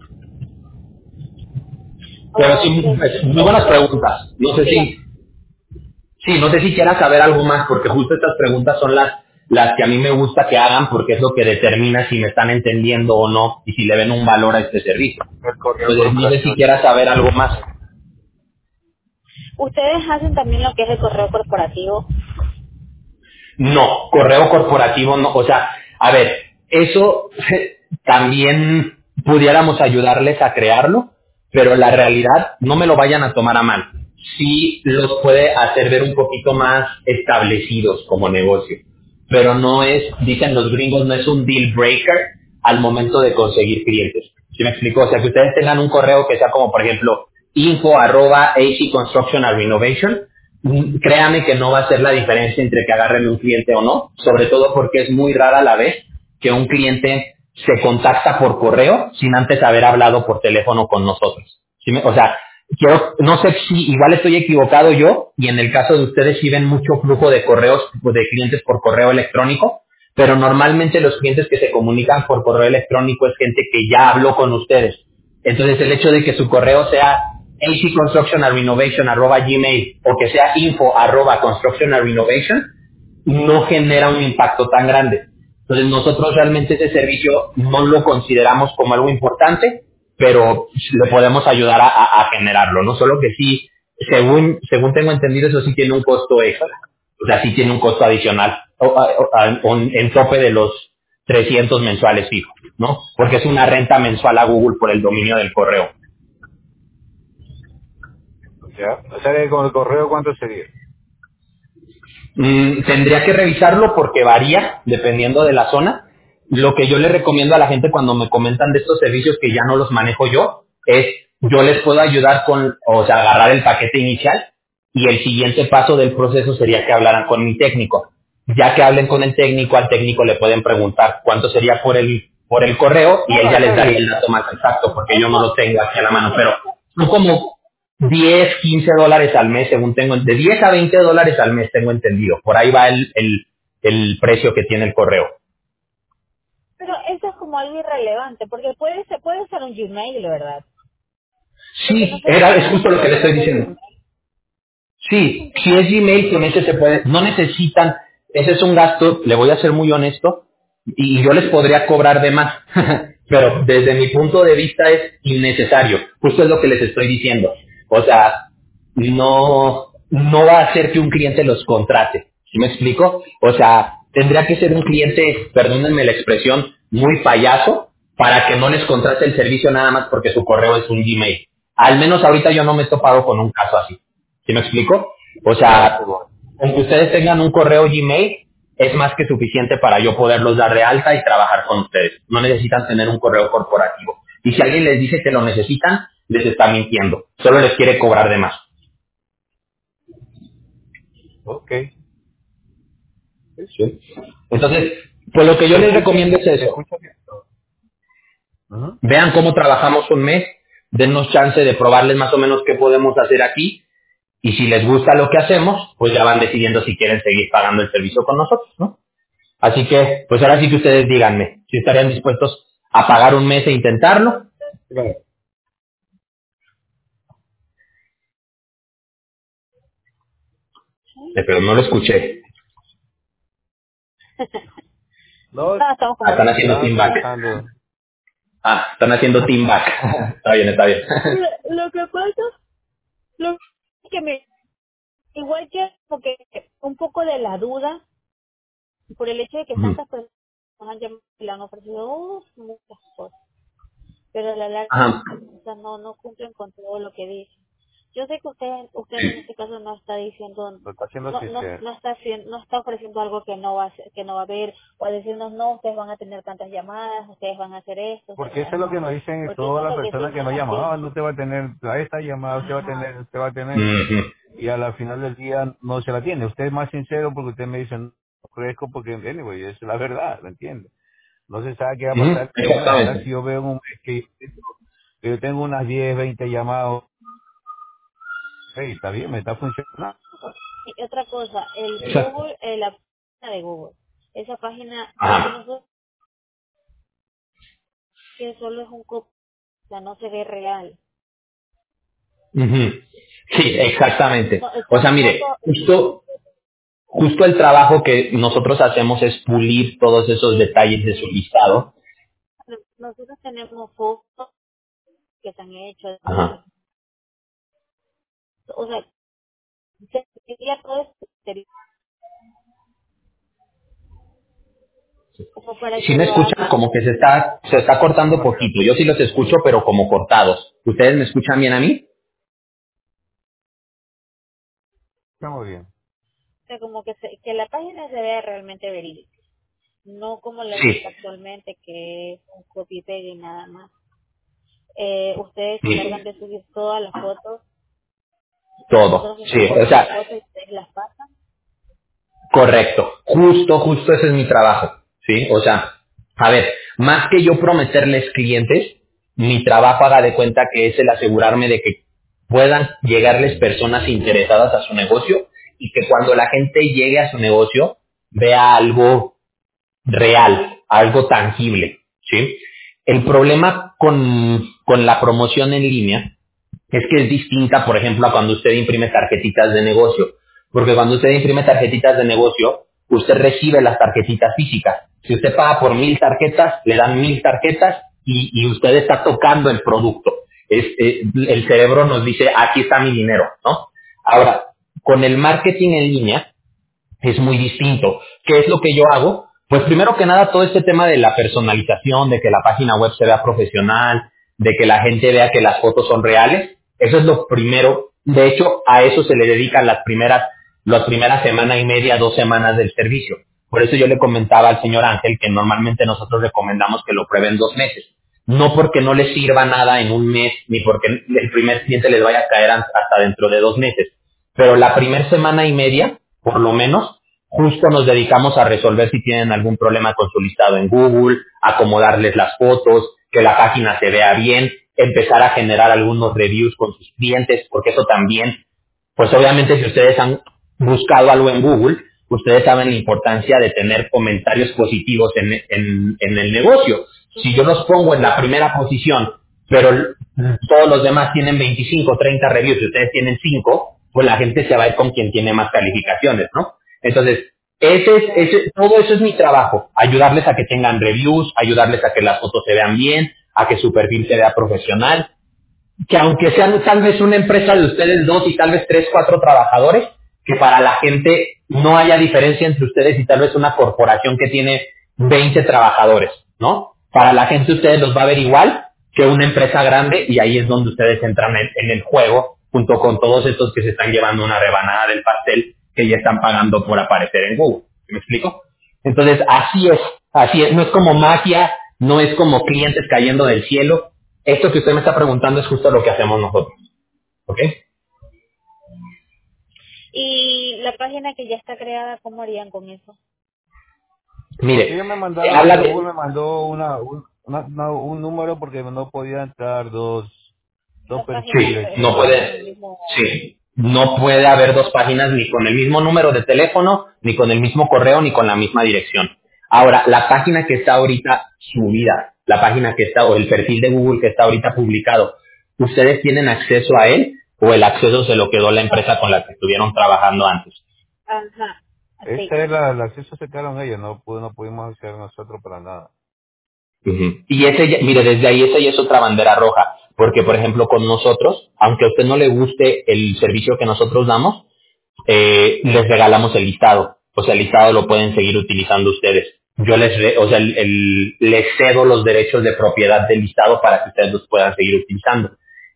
Pero sí, Ok. pues, muy buenas preguntas. No sé Diga. si, sí, no sé si quieras saber algo más, porque justo estas preguntas son las, las que a mí me gusta que hagan, porque es lo que determina si me están entendiendo o no, y si le ven un valor a este servicio. El correo Entonces, no sé si corporativo. quieras saber algo más. ¿Ustedes hacen también lo que es el correo corporativo? No, correo corporativo no. O sea, a ver, eso también pudiéramos ayudarles a crearlo, pero la realidad, no me lo vayan a tomar a mal. Sí los puede hacer ver un poquito más establecidos como negocio, pero no es, dicen los gringos, no es un deal breaker al momento de conseguir clientes. ¿Sí me explico? O sea, que ustedes tengan un correo que sea como, por ejemplo, info arroba AC Construction and Renovation, mm, créame que no va a ser la diferencia entre que agarren un cliente o no, sobre todo porque es muy rara la vez que un cliente se contacta por correo sin antes haber hablado por teléfono con nosotros. ¿Sí me- o sea, quiero, no sé si igual estoy equivocado yo, y en el caso de ustedes sí ven mucho flujo de correos, de clientes por correo electrónico, pero normalmente los clientes que se comunican por correo electrónico es gente que ya habló con ustedes. Entonces el hecho de que su correo sea acconstructionandrenovation arroba gmail o que sea info arroba construction and renovation no genera un impacto tan grande. Entonces nosotros realmente ese servicio no lo consideramos como algo importante, pero le podemos ayudar a, a- a generarlo, ¿no? Solo que sí, según según tengo entendido, eso sí tiene un costo extra. O sea, sí tiene un costo adicional o- o- a- on- en tope de los trescientos mensuales fijos, ¿no? Porque es una renta mensual a Google por el dominio del correo. ¿Ya? O sea, que con el correo, ¿cuánto sería? Mm, tendría que revisarlo porque varía dependiendo de la zona. Lo que yo le recomiendo a la gente cuando me comentan de estos servicios que ya no los manejo yo es yo les puedo ayudar con, o sea, agarrar el paquete inicial y el siguiente paso del proceso sería que hablaran con mi técnico. Ya que hablen con el técnico, al técnico le pueden preguntar cuánto sería por el por el correo y No, él no, ya les está daría bien. el dato más exacto porque yo no lo Eso, tengo aquí a la mano, pero son como diez, quince dólares al mes, según tengo, de diez a veinte dólares al mes tengo entendido. Por ahí va el, el, el precio que tiene el correo. pero eso es como algo irrelevante, porque puede ser, puede ser un Gmail, ¿verdad? Porque Sí, nosotros era, es tenemos justo lo que le también lo estoy que es diciendo. Gmail. Sí, si es Gmail, con ese se puede, no necesitan, ese es un gasto, le voy a ser muy honesto, y yo les podría cobrar de más, pero desde mi punto de vista es innecesario, justo es lo que les estoy diciendo. O sea, no, no va a hacer que un cliente los contrate, ¿sí me explico? O sea, tendría que ser un cliente, perdónenme la expresión, muy payaso, para que no les contrate el servicio nada más porque su correo es un Gmail. Al menos ahorita yo no me he topado con un caso así. ¿Sí me explico? O Ya, sea, qué bueno. aunque ustedes tengan un correo Gmail, es más que suficiente para yo poderlos dar de alta y trabajar con ustedes. No necesitan tener un correo corporativo. Y si alguien les dice que lo necesitan, les está mintiendo. Solo les quiere cobrar de más. Ok. ¿Sí? Entonces, pues lo que yo Se les escucha, recomiendo es se eso. escucha bien todo. Ajá. Vean cómo trabajamos un mes, dennos chance de probarles más o menos qué podemos hacer aquí. Y si les gusta lo que hacemos, pues ya van decidiendo si quieren seguir pagando el servicio con nosotros, ¿no? Así que, pues ahora sí que ustedes díganme, si estarían dispuestos a pagar un mes e intentarlo. Claro. Eh, pero no lo escuché. No, No, estamos Ah, están conversando. haciendo estaba team back. escuchando. Ah, están haciendo team back. Está bien, está bien. Lo, lo que pasa, lo que me, igual que porque un poco de la duda por el hecho de que Ujú. tantas personas han llamado y le han ofrecido oh, muchas cosas, pero a la larga Ajá. o sea, no no cumplen con todo lo que dicen. yo sé que usted, usted en este caso no está diciendo, Lo está haciendo no, no, sincero. no está haciendo, no está ofreciendo algo que no va a ser- que no va a haber, o decirnos no, ustedes van a tener tantas llamadas, ustedes van a hacer esto, o Porque sea, eso es lo que no, nos dicen porque todas las siento que sí personas que no nos es llaman. así. Ah, no te va a tener a esta llamada, usted va a tener, Ajá. usted va a tener. Ujú. Y a la final del día no se la tiene. Usted es más sincero porque usted me dice, no crezco porque, anyway, es la verdad, ¿me entiende? No se sabe qué va a Ujú, pasar en un mes. Ahora si exactamente. yo veo en un mes que yo, que yo tengo unas diez, veinte llamadas, hey, está bien, me está funcionando. Y otra cosa, el Exacto. Google, eh, la página de Google, esa página, porque Ajá. nosotros que solo es un copy, o sea, no se ve real. Ujú. Sí, exactamente. No, eh, O sea, mire, tampoco, justo, justo el trabajo que nosotros hacemos es pulir todos esos detalles de su listado. nosotros tenemos fotos que se han hecho, Ajá. o sea, se sería todo esto como para Si que me lo escuchan, haga. como que se está, se está cortando poquito. Yo sí los escucho, pero como cortados. ¿Ustedes me escuchan bien a mí? Estamos bien. O sea, como que, se, que la página se vea realmente verídica, no como la he Sí. visto actualmente, que es un copy pegue y nada más. Eh, ustedes se encargan Sí. de subir todas las fotos, Todo. nosotros Sí. O importamos las sea, fotos y ustedes las pasan. correcto. Justo, justo ese es mi trabajo. ¿Sí? O sea, a ver, más que yo prometerles clientes, mi trabajo haga de cuenta que es el asegurarme de que puedan llegarles personas interesadas a su negocio y que cuando la gente llegue a su negocio vea algo real, algo tangible, ¿sí? El problema con, con la promoción en línea es que es distinta, por ejemplo, a cuando usted imprime tarjetitas de negocio. Porque cuando usted imprime tarjetitas de negocio, usted recibe las tarjetitas físicas. Si usted paga por mil tarjetas, le dan mil tarjetas y, y usted está tocando el producto. Es, eh, el cerebro nos dice, aquí está mi dinero, ¿no? Ahora, con el marketing en línea, es muy distinto. ¿Qué es lo que yo hago? Pues primero que nada todo este tema de la personalización, de que la página web se vea profesional, de que la gente vea que las fotos son reales, eso es lo primero. De hecho, a eso se le dedican las primeras, las primeras semana y media, dos semanas del servicio. Por eso yo le comentaba al señor Ángel que normalmente nosotros recomendamos que lo prueben dos meses. No porque no les sirva nada en un mes, ni porque el primer cliente les vaya a caer hasta dentro de dos meses. Pero la primera semana y media, por lo menos, justo nos dedicamos a resolver si tienen algún problema con su listado en Google, acomodarles las fotos, que la página se vea bien, empezar a generar algunos reviews con sus clientes, porque eso también, pues obviamente si ustedes han buscado algo en Google, ustedes saben la importancia de tener comentarios positivos en, en, en el negocio. Si yo los pongo en la primera posición, pero todos los demás tienen veinticinco, treinta reviews y ustedes tienen cinco, pues la gente se va a ir con quien tiene más calificaciones, ¿no? Entonces, ese es, ese, todo eso es mi trabajo, ayudarles a que tengan reviews, ayudarles a que las fotos se vean bien, a que su perfil se vea profesional, que aunque sean tal vez una empresa de ustedes dos y tal vez tres, cuatro trabajadores, que para la gente no haya diferencia entre ustedes y tal vez una corporación que tiene veinte trabajadores, ¿no? Para la gente ustedes los va a ver igual que una empresa grande y ahí es donde ustedes entran en, en el juego junto con todos estos que se están llevando una rebanada del pastel que ya están pagando por aparecer en Google. ¿Me explico? Entonces, así es, así es, no es como magia, no es como clientes cayendo del cielo, esto que usted me está preguntando es justo lo que hacemos nosotros, ¿ok? Y la página que ya está creada, ¿cómo harían con eso? Porque Mire, ellos me eh, mandaron, habla de Google de... me mandó una, un, una- una- un número porque no podía entrar dos, dos Dos per- páginas Sí, no diferentes con direcciones. el puede... mismo... Sí, no puede haber dos páginas ni con el mismo número de teléfono, ni con el mismo correo, ni con la misma dirección. Ahora, la página que está ahorita subida, la página que está, o el perfil de Google que está ahorita publicado, ¿ustedes tienen acceso a él o el acceso se lo quedó la empresa con la que estuvieron trabajando antes? Ajá, así. Ese es la, el acceso se quedaron ellos, no, pu- no pudimos acceder nosotros para nada. Ujú. Y ese, ya- mire, desde ahí esa ya es otra bandera roja, porque por ejemplo con nosotros, aunque a usted no le guste el servicio que nosotros damos, eh, les regalamos el listado, o sea, el listado lo pueden seguir utilizando ustedes. Yo les, re- o sea, el- el- les cedo los derechos de propiedad del listado para que ustedes los puedan seguir utilizando.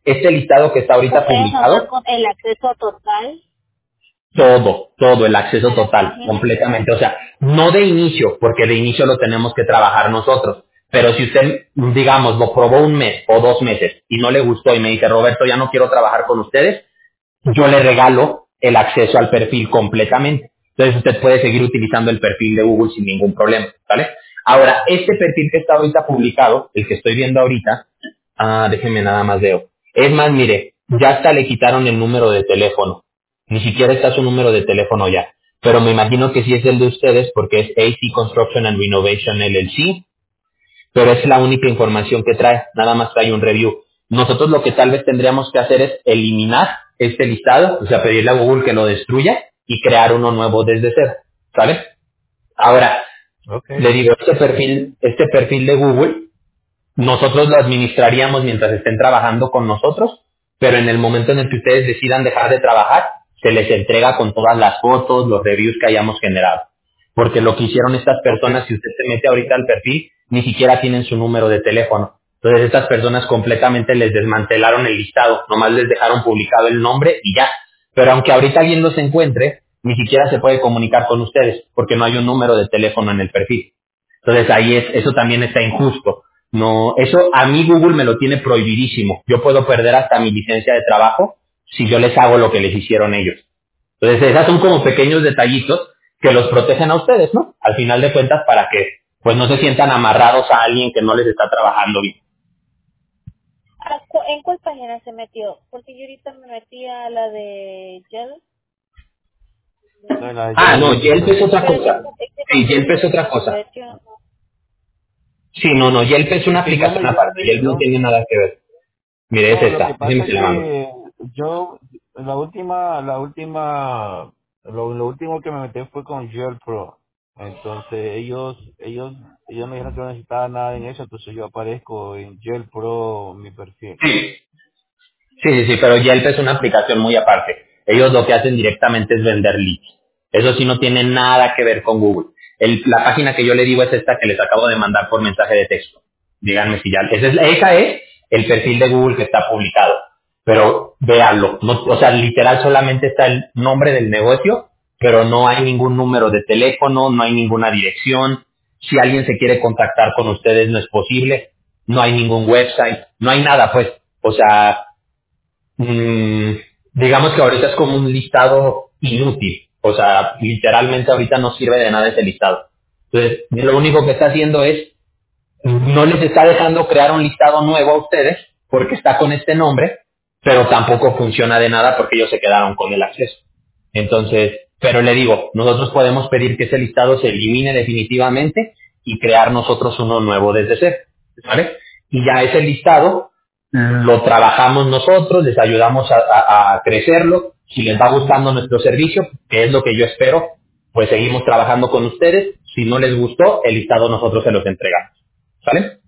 este listado que está ahorita ¿Ustedes nos dan publicado, con el acceso total todo, todo, el acceso a la total, página? completamente. O sea, no de inicio, porque de inicio lo tenemos que trabajar nosotros. Pero si usted, digamos, lo probó un mes o dos meses y no le gustó y me dice, Roberto, ya no quiero trabajar con ustedes, yo le regalo el acceso al perfil completamente. Entonces usted puede seguir utilizando el perfil de Google sin ningún problema, ¿vale? Ahora, este perfil que está ahorita publicado, el que estoy viendo ahorita, ah, déjeme nada más veo. Es más, mire, ya hasta le quitaron el número de teléfono. Ni siquiera está su número de teléfono ya. Pero me imagino que sí es el de ustedes porque es A C Construction and Renovation L L C, pero es la única información que trae, nada más trae un review. Nosotros lo que tal vez tendríamos que hacer es eliminar este listado, o sea, pedirle a Google que lo destruya y crear uno nuevo desde cero, ¿sale? Ahora, le Okay. digo, este perfil, este perfil de Google, nosotros lo administraríamos mientras estén trabajando con nosotros, pero en el momento en el que ustedes decidan dejar de trabajar, se les entrega con todas las fotos, los reviews que hayamos generado. Porque lo que hicieron estas Okay. personas, si usted se mete ahorita al perfil, ni siquiera tienen su número de teléfono. Entonces estas personas completamente les desmantelaron el listado, nomás les dejaron publicado el nombre y ya. Pero aunque ahorita alguien los encuentre, ni siquiera se puede comunicar con ustedes, porque no hay un número de teléfono en el perfil. Entonces ahí es, eso también está injusto. No, eso a mí Google me lo tiene prohibidísimo. Yo puedo perder hasta mi licencia de trabajo si yo les hago lo que les hicieron ellos. Entonces esas son como pequeños detallitos que los protegen a ustedes, ¿no? Al final de cuentas para que pues no se sientan amarrados a alguien que no les está trabajando bien. ¿A cu- ¿En cuál página se metió? Porque yo ahorita me metí a la de Yelp. No, la Ah, Yelp no, es Yelp es diferente. otra Pero es que, cosa. es que Sí, no sé Yelp es si otra mi cosa. versión. Sí, no, no, Yelp es una Porque yo aplicación me, aparte. Yelp no yo, tiene nada que ver. Mire, es no, lo que esta. Déjeme pasa se es la mando. que yo, la última, la última, lo, lo último que me metí fue con Gel Pro. Entonces ellos, ellos, ellos me dijeron que no necesitaba nada en eso, entonces yo aparezco en Gel Pro mi perfil. Sí, sí, sí, pero Yelp es una aplicación muy aparte. Ellos lo que hacen directamente es vender leads. Eso sí no tiene nada que ver con Google. El- la página que yo le digo es esta que les acabo de mandar por mensaje de texto. Díganme si ya... Esa es, esa es el perfil de Google que está publicado. Pero véanlo. No, o sea, literal solamente está el nombre del negocio, pero no hay ningún número de teléfono, no hay ninguna dirección. Si alguien se quiere contactar con ustedes no es posible. No hay ningún website. No hay nada, pues. O sea, Mm, digamos que ahorita es como un listado inútil. O sea, literalmente ahorita no sirve de nada ese listado. Entonces, lo único que está haciendo es, no les está dejando crear un listado nuevo a ustedes, porque está con este nombre, pero tampoco funciona de nada porque ellos se quedaron con el acceso. Entonces, pero le digo, nosotros podemos pedir que ese listado se elimine definitivamente y crear nosotros uno nuevo desde cero, ¿vale? Y ya ese listado lo trabajamos nosotros, les ayudamos a, a- a crecerlo. Si les va gustando nuestro servicio, que es lo que yo espero, pues seguimos trabajando con ustedes. Si no les gustó, el listado nosotros se los entregamos. ¿Sale?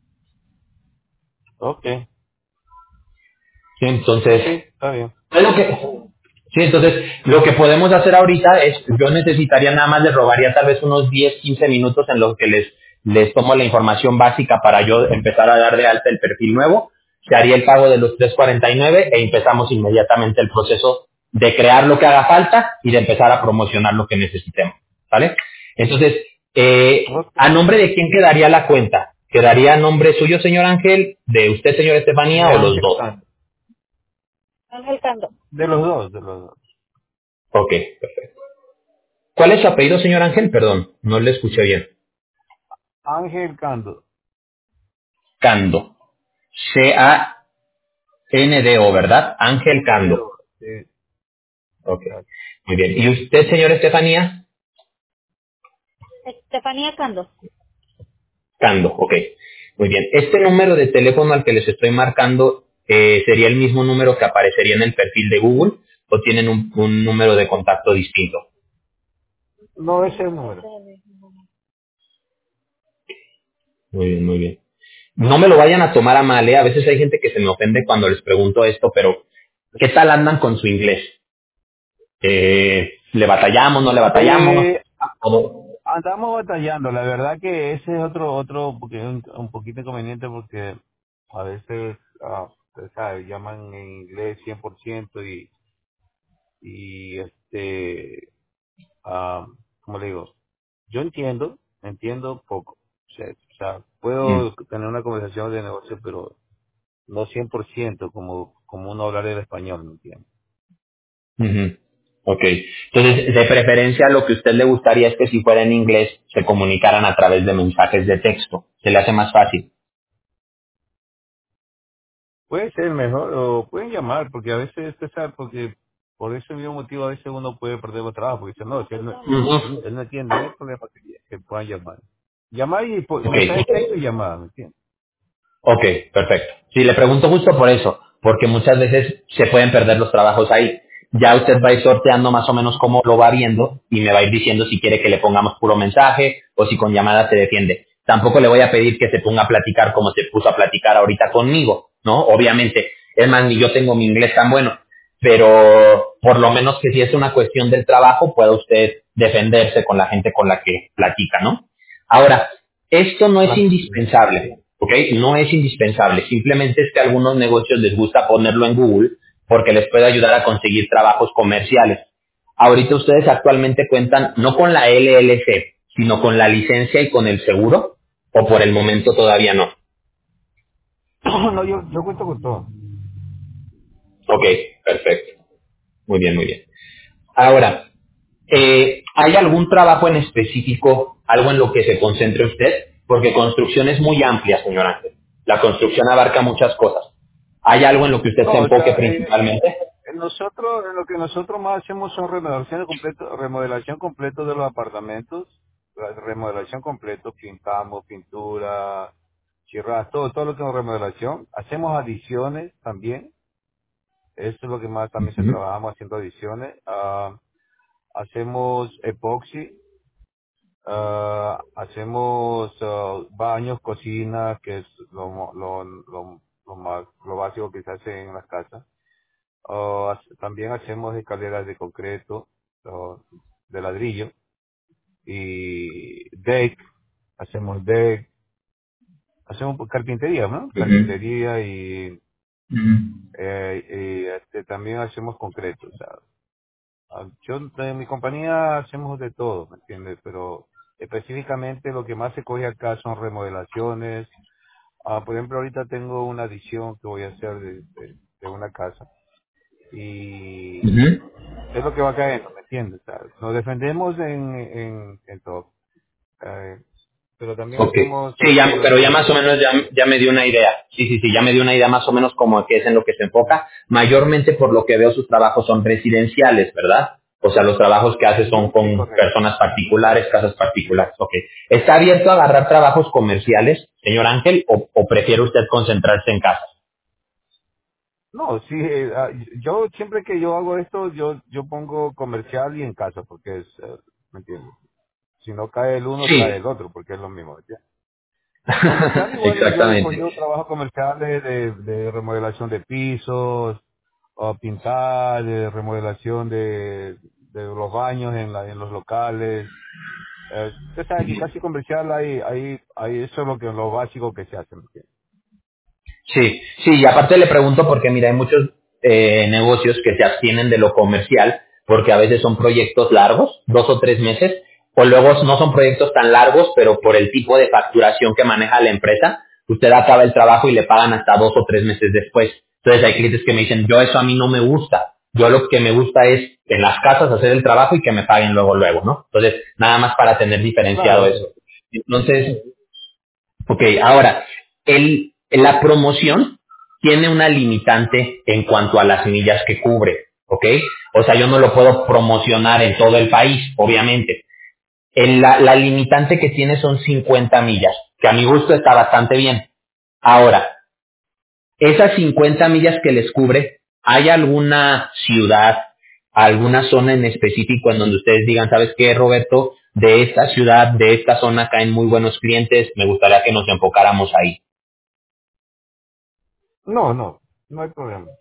Okay, Sí, entonces, okay, está bien. es lo que, sí, entonces, lo que podemos hacer ahorita es, yo necesitaría nada más, les robaría tal vez unos diez quince minutos en los que les, les tomo la información básica para yo empezar a dar de alta el perfil nuevo. Se haría el pago de los tres cuarenta y nueve e empezamos inmediatamente el proceso de crear lo que haga falta y de empezar a promocionar lo que necesitemos. ¿Vale? Entonces, eh, Okay. ¿a nombre de quién quedaría la cuenta? ¿Quedaría a nombre suyo, señor Ángel, de usted, señor Estefanía, De o los Ángel dos? Cando. Ángel Cando. De los dos, de los dos. Ok, perfecto. ¿Cuál es su apellido, señor Ángel? Perdón, no le escuché bien. Ángel Cando. Cando. C A N D O, ¿verdad? Ángel Cando. Pero, sí, Ok, exacto. muy bien. ¿Y usted, señor Estefanía? Estefanía Cando. Cando, ok. Muy bien. Este número de teléfono al que les estoy marcando eh, sería el mismo número que aparecería en el perfil de Google o tienen un, un número de contacto distinto. No es el No, ese número. es el mismo. Muy bien, muy bien. No me lo vayan a tomar a mal, ¿eh? A veces hay gente que se me ofende cuando les pregunto esto, pero ¿qué tal andan con su inglés? Eh, ¿Le batallamos, no le batallamos? Eh, ¿Cómo? andamos batallando, la verdad que ese es otro, otro, porque es un, un poquito inconveniente porque a veces ah, Ustedes saben, llaman en inglés cien por ciento y, y este, ah, ¿cómo le digo? Yo entiendo, entiendo poco. O sea, o sea, Mm. puedo tener una conversación de negocio, pero no cien por ciento como, como uno hablar el español, ¿me entiende? Ujú. Ok. Entonces, de preferencia, lo que a usted le gustaría es que si fuera en inglés, se comunicaran a través de mensajes de texto. Se le hace más fácil. Puede ser mejor, o pueden llamar, porque a veces, usted sabe, porque por ese mismo motivo a veces uno puede perder el trabajo, porque dice, no, si él no, Ujú. él, él no entiende, no hay problema que, que puedan llamar. Llamar y po- Ok. mensaje de texto y llamada, ¿me entiendes? Ok, perfecto. Sí, le pregunto justo por eso, porque muchas veces se pueden perder los trabajos ahí. Ya usted va a ir sorteando más o menos cómo lo va viendo y me va a ir diciendo si quiere que le pongamos puro mensaje o si con llamada se defiende. Tampoco le voy a pedir que se ponga a platicar como se puso a platicar ahorita conmigo, ¿no? Obviamente, es más, ni yo tengo mi inglés tan bueno, pero por lo menos que si es una cuestión del trabajo, pueda usted defenderse con la gente con la que platica, ¿no? Ahora, esto no es Claro. indispensable, ¿ok? No es indispensable. Simplemente es que a algunos negocios les gusta ponerlo en Google porque les puede ayudar a conseguir trabajos comerciales. Ahorita ustedes actualmente cuentan no con la L L C, sino con la licencia y con el seguro, o por el momento todavía no. No, yo, yo cuento con todo. Ok, perfecto. Muy bien, muy bien. Ahora, Eh, ¿hay algún trabajo en específico, algo en lo que se concentre usted? Porque construcción es muy amplia, señor Ángel. La construcción abarca muchas cosas. ¿Hay algo en lo que usted se No, o enfoque sea, eh, principalmente? en nosotros, en lo que nosotros más hacemos son remodelación completo, remodelación completo de los apartamentos, la remodelación completo, pintamos, pintura, chirras, todo, todo lo que es remodelación. Hacemos adiciones también, eso es lo que más también se Ujú, trabajamos haciendo adiciones. Ah, hacemos epoxi, ah, hacemos ah, baños, cocinas, que es lo, mo- lo, lo, lo más, lo básico que se hace en las casas. O hace- también hacemos escaleras de concreto, o de ladrillo, y deck, hacemos deck, hacemos carpintería, ¿no? ujú, Carpintería y, ujú. eh, y este, también hacemos concreto. O sea, ah, yo en mi compañía hacemos de todo, ¿me entiendes? Pero específicamente lo que más se coge acá son remodelaciones. Ah, por ejemplo, ahorita tengo una adición que voy a hacer de, de, de una casa. Y Ujú. es lo que va cayendo, ¿me entiendes? O sea, nos defendemos en, en, en todo. Eh, pero también Ok. hacemos Sí, ya, pero ya más o remodelaciones. menos ya, ya me dio una idea. Sí, sí, sí, ya me dio una idea más o menos como que es en lo que se enfoca. Mayormente por lo que veo sus trabajos son residenciales, ¿verdad? O sea, los trabajos que hace son Ujú, sí, con correcto. personas particulares, casas particulares. Ok. ¿Está abierto a agarrar trabajos comerciales, señor Ángel, o, o prefiere usted concentrarse en casa? No, sí, eh, ah, yo siempre que yo hago esto, yo yo pongo comercial y en casa, porque es, eh, ¿me entiendes? Si no cae el uno, cae Sí. el otro, porque es lo mismo, ¿entiendes? Comercial igual, yo he Exactamente. cogido trabajos comerciales de, de remodelación de pisos, o pintar, de remodelación de, de los baños en, la, en los locales. Eh, usted sabe que casi comercial hay, hay, hay eso es lo que lo básico que se hace. ¿Me entiende? Sí, sí, y aparte le pregunto porque mira, hay muchos eh, negocios que se abstienen de lo comercial porque a veces son proyectos largos, dos o tres meses, o luego no son proyectos tan largos, pero por el tipo de facturación que maneja la empresa, usted acaba el trabajo y le pagan hasta dos o tres meses después. Entonces hay clientes que me dicen, yo eso a mí no me gusta, yo lo que me gusta es en las casas hacer el trabajo y que me paguen luego, luego, ¿no? Entonces, nada más para tener diferenciado Claro. eso. Entonces, ok, ahora, el, la promoción tiene una limitante en cuanto a las millas que cubre, ¿ok? O sea, yo no lo puedo promocionar en todo el país, obviamente. El- la, la limitante que tiene son cincuenta millas, que a mi gusto está bastante bien. Ahora, esas cincuenta millas que les cubre, ¿hay alguna ciudad, alguna zona en específico en donde ustedes digan, ¿sabes qué, Roberto? De esta ciudad, de esta zona caen muy buenos clientes, me gustaría que nos enfocáramos ahí. No, no, no hay problema.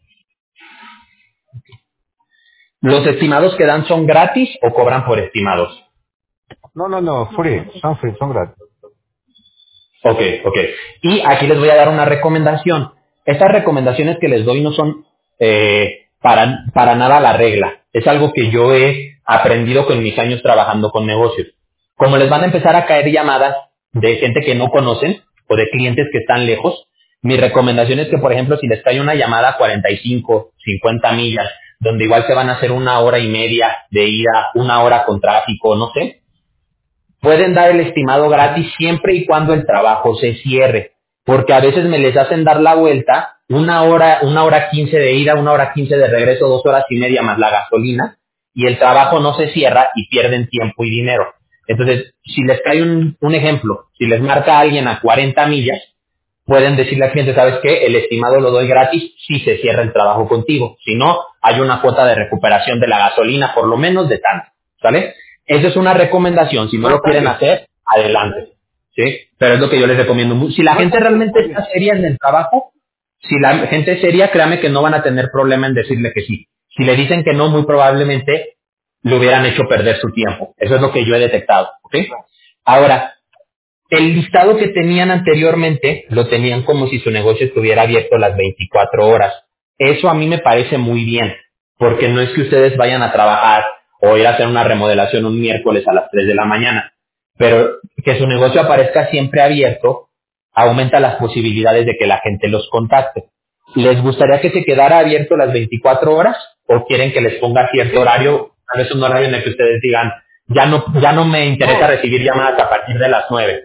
¿Los estimados que dan son gratis o cobran por estimados? No, no, no, free, son free, son gratis. Ok, ok. Y aquí les voy a dar una recomendación. Estas recomendaciones que les doy no son eh, para, para nada la regla. Es algo que yo he aprendido con mis años trabajando con negocios. Como les van a empezar a caer llamadas de gente que no conocen o de clientes que están lejos, mi recomendación es que, por ejemplo, si les cae una llamada a cuarenta y cinco, cincuenta millas, donde igual se van a hacer una hora y media de ida, una hora con tráfico, no sé, pueden dar el estimado gratis siempre y cuando el trabajo se cierre, porque a veces me les hacen dar la vuelta, una hora, una hora quince de ida, una hora quince de regreso, dos horas y media más la gasolina, y el trabajo no se cierra y pierden tiempo y dinero. Entonces, si les cae un, un ejemplo, si les marca a alguien a cuarenta millas, pueden decirle al cliente, ¿sabes qué? El estimado lo doy gratis si se cierra el trabajo contigo. Si no, hay una cuota de recuperación de la gasolina, por lo menos de tanto, ¿sale? Esa es una recomendación. Si no lo quieren hacer, adelante, ¿sí? Pero es lo que yo les recomiendo. Si la gente realmente está seria en el trabajo, si la gente es seria, créame que no van a tener problema en decirle que sí. Si le dicen que no, muy probablemente le hubieran hecho perder su tiempo. Eso es lo que yo he detectado, ¿ok? Ahora, el listado que tenían anteriormente lo tenían como si su negocio estuviera abierto las veinticuatro horas. Eso a mí me parece muy bien, porque no es que ustedes vayan a trabajar o ir a hacer una remodelación un miércoles a las tres de la mañana, pero que su negocio aparezca siempre abierto aumenta las posibilidades de que la gente los contacte. ¿Les gustaría que se quedara abierto las veinticuatro horas o quieren que les ponga cierto horario, tal vez un horario en el que ustedes digan, ya no, ya no me interesa recibir llamadas a partir de las nueve?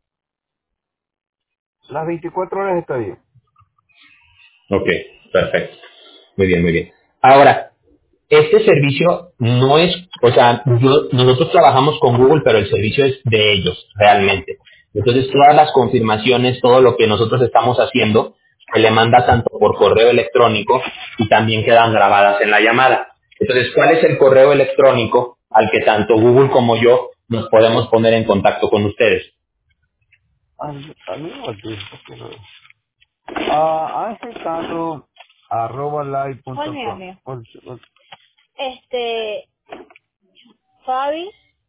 Las veinticuatro horas está bien. Ok, perfecto. Muy bien, muy bien. Ahora, este servicio no es, o sea, yo- nosotros trabajamos con Google, pero el servicio es de ellos, realmente. Entonces, todas las confirmaciones, todo lo que nosotros estamos haciendo, se le manda tanto por correo electrónico y también quedan grabadas en la llamada. Entonces, ¿cuál es el correo electrónico al que tanto Google como yo nos podemos poner en contacto con ustedes? Al, al mismo tiempo que lo- Ah, Ángel Cando, arroba live punto Juan mío, com. mío. Por- por- Este, Fabi,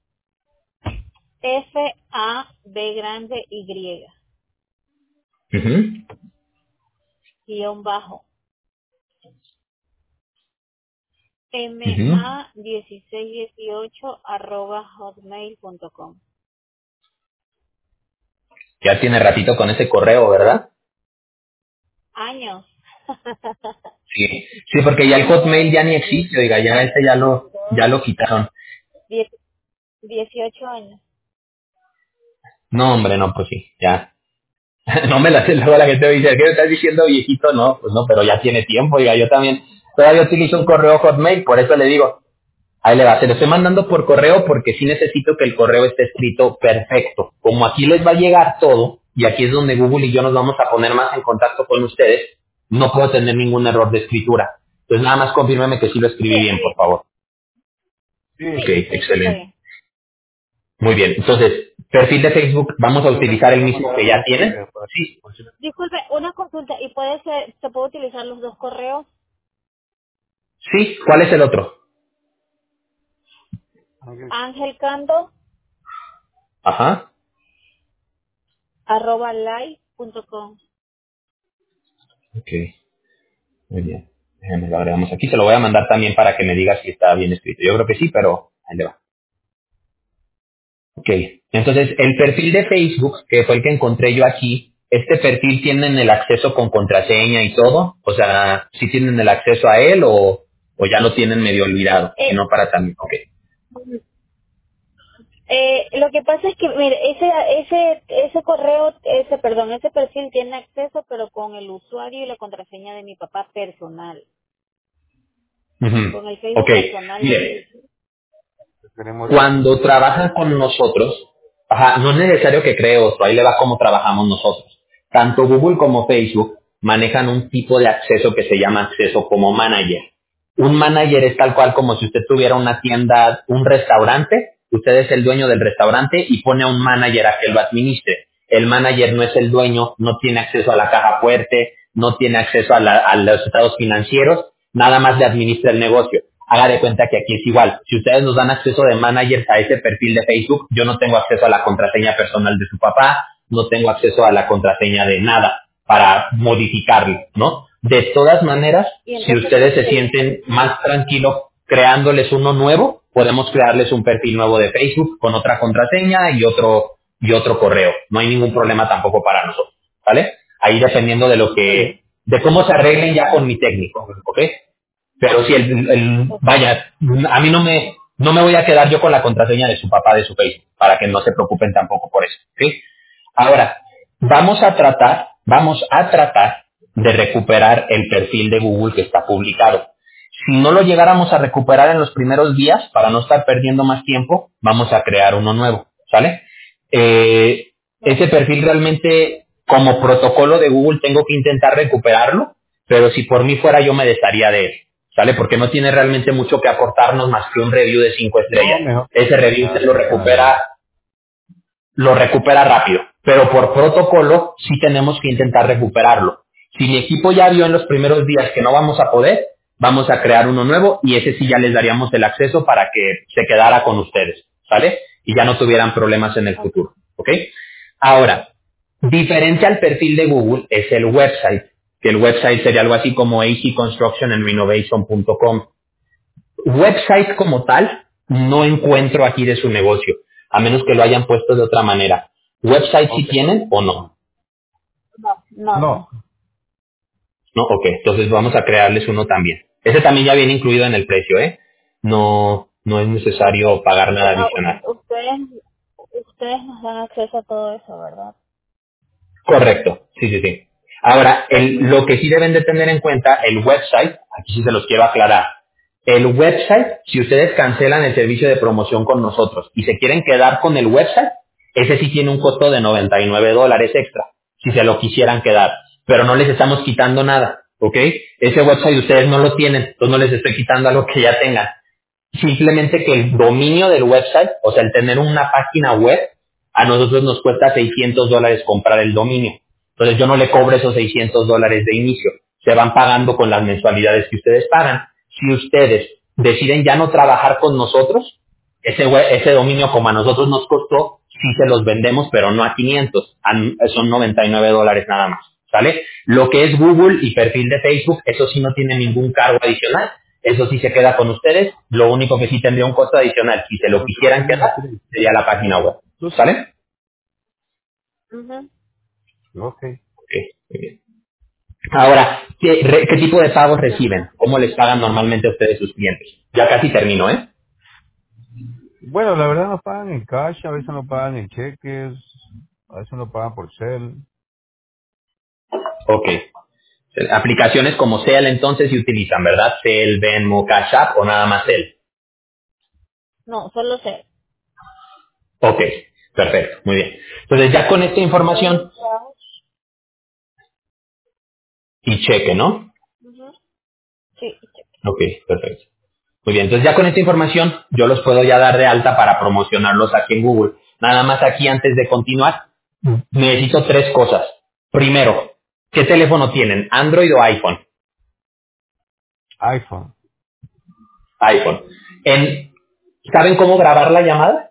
F A B grande Y, Ujú, guión bajo, M ujú. A dieciséis dieciocho arroba hotmail punto com. Ya tiene ratito con ese correo, ¿verdad? Años. Sí, sí, porque ya el Hotmail ya ni existe, oiga, ya ese ya lo, ya lo quitaron. Diez- dieciocho años. No, hombre, no, pues sí, ya. No me la sé, luego la gente me dice, ¿qué me estás diciendo viejito? No, pues no, pero ya tiene tiempo, oiga, yo también todavía utilizo un correo Hotmail, por eso le digo, ahí le va, se lo estoy mandando por correo porque sí necesito que el correo esté escrito perfecto. Como aquí les va a llegar todo, y aquí es donde Google y yo nos vamos a poner más en contacto con ustedes, no puedo tener ningún error de escritura. Entonces nada más confírmeme que sí lo Sí, escribí está bien, por bien. favor. Sí, Ok, Sí, sí, sí, está excelente. bien. Muy bien, entonces, perfil de Facebook, ¿vamos a yo le utilizar el voy a mismo mandar que ya un tienen? correo para, Sí. por si le- Disculpe, una consulta. ¿Y puede ser, se puede utilizar los dos correos? Sí, ¿cuál es el otro? Ángel, Angelcando Ajá. arroba live punto com. Ok, muy bien. Déjame lo agregamos aquí, se lo voy a mandar también para que me diga si está bien escrito. Yo creo que sí, pero ahí le va. Ok, entonces el perfil de Facebook, que fue el que encontré yo aquí, ¿este perfil tienen el acceso con contraseña y todo? O sea, ¿sí tienen el acceso a él o, o ya lo tienen medio olvidado? Y Eh, no para también, ok. eh, lo que pasa es que, mire, ese, ese, ese correo, ese, perdón, ese perfil tiene acceso, pero con el usuario y la contraseña de mi papá personal. Ujú. Con el Ok, Facebook personal de bien. él. queremos Cuando trabajan con nosotros, ajá, no es necesario que cree otro, ahí le va cómo trabajamos nosotros. Tanto Google como Facebook manejan un tipo de acceso que se llama acceso como manager. Un manager es tal cual como si usted tuviera una tienda, un restaurante, usted es el dueño del restaurante y pone a un manager a que lo administre. El manager no es el dueño, no tiene acceso a la caja fuerte, no tiene acceso a, la- a los estados financieros, nada más le administra el negocio. Haga de cuenta que aquí es igual. Si ustedes nos dan acceso de managers a ese perfil de Facebook, yo no tengo acceso a la contraseña personal de su papá, no tengo acceso a la contraseña de nada. para modificarlo, ¿no? De todas maneras, Y si entonces, ustedes se ¿qué? sienten más tranquilos creándoles uno nuevo, podemos crearles un perfil nuevo de Facebook con otra contraseña y otro y otro correo. No hay ningún problema tampoco para nosotros, ¿vale? Ahí dependiendo de lo Está bien. que, de cómo se arreglen ya con mi técnico, ¿ok? Pero si el, el- Ok. vaya, a mí no me, no me voy a quedar yo con la contraseña de su papá de su Facebook, para que no se preocupen tampoco por eso, ¿ok? Ahora, vamos a tratar, vamos a tratar de recuperar el perfil de Google que está publicado. Si no lo llegáramos a recuperar en los primeros días, para no estar perdiendo más tiempo, vamos a crear uno nuevo, ¿sale? Eh, ese perfil realmente, como protocolo de Google, tengo que intentar recuperarlo, pero si por mí fuera yo me desharía de él, ¿sale? Porque no tiene realmente mucho que aportarnos más que un review de cinco No, estrellas. mejor Ese review se ya, lo ya. recupera lo recupera rápido, pero por protocolo sí tenemos que intentar recuperarlo. Si mi equipo ya vio en los primeros días que no vamos a poder, vamos a crear uno nuevo y ese sí ya les daríamos el acceso para que se quedara con ustedes, ¿sale? Y ya no tuvieran problemas en el Ok. futuro, ¿ok? Ahora, diferente al perfil de Google es el website, que el website sería algo así como a c construction and renovation punto com. Website como tal, no encuentro aquí de su negocio, a menos que lo hayan puesto de otra manera. ¿Website sí Ok. tienen o no? No, no, No. no. No, ok, entonces vamos a crearles uno también. Ese también ya viene incluido en el precio, ¿eh? No, no es necesario pagar nada Pero adicional. ustedes, ustedes nos dan acceso a todo eso, ¿verdad? Correcto, sí, sí, sí. Ahora, el- lo que sí deben de tener en cuenta, el website, aquí sí se los quiero aclarar. El website, si ustedes cancelan el servicio de promoción con nosotros y se quieren quedar con el website, ese sí tiene un costo de noventa y nueve dólares extra, si se lo quisieran quedar. Pero no les estamos quitando nada, ¿ok? Ese website ustedes no lo tienen, entonces no les estoy quitando algo que ya tengan. Simplemente que el dominio del website, o sea, el tener una página web, a nosotros nos cuesta seiscientos dólares comprar el dominio. Entonces yo no le cobro esos seiscientos dólares de inicio. Se van pagando con las mensualidades que ustedes pagan. Si ustedes deciden ya no trabajar con nosotros, ese, web- ese dominio como a nosotros nos costó, sí se los vendemos, pero no a quinientos. a- son noventa y nueve dólares nada más. ¿Sale? Lo que es Google y perfil de Facebook, eso sí no tiene ningún cargo adicional. Eso sí se queda con ustedes. Lo único que sí tendría un costo adicional, si se lo quisieran quedar, sería la página web. ¿Sale? Ujú. Ok. Ok, muy bien. Ahora, ¿qué, re- ¿qué tipo de pagos reciben? ¿Cómo les pagan normalmente a ustedes sus clientes? Ya casi termino, ¿eh? Bueno, la verdad nos pagan en cash, a veces nos pagan en cheques, a veces nos pagan por cel. Ok. Aplicaciones como Cel entonces se utilizan, ¿verdad? Cel, Venmo, Cash App o nada más Cel. No, solo sé. Ok, perfecto, muy bien. Entonces ya con esta Cel, información cash. y cheque, ¿no? Ujú. Sí, sí. Ok, perfecto. Muy bien, entonces ya con esta información yo los puedo ya dar de alta para promocionarlos aquí en Google. Nada más aquí antes de continuar, necesito tres cosas. Primero, ¿qué teléfono tienen? ¿Android o iPhone? iPhone. iPhone. En- ¿Saben cómo grabar la llamada?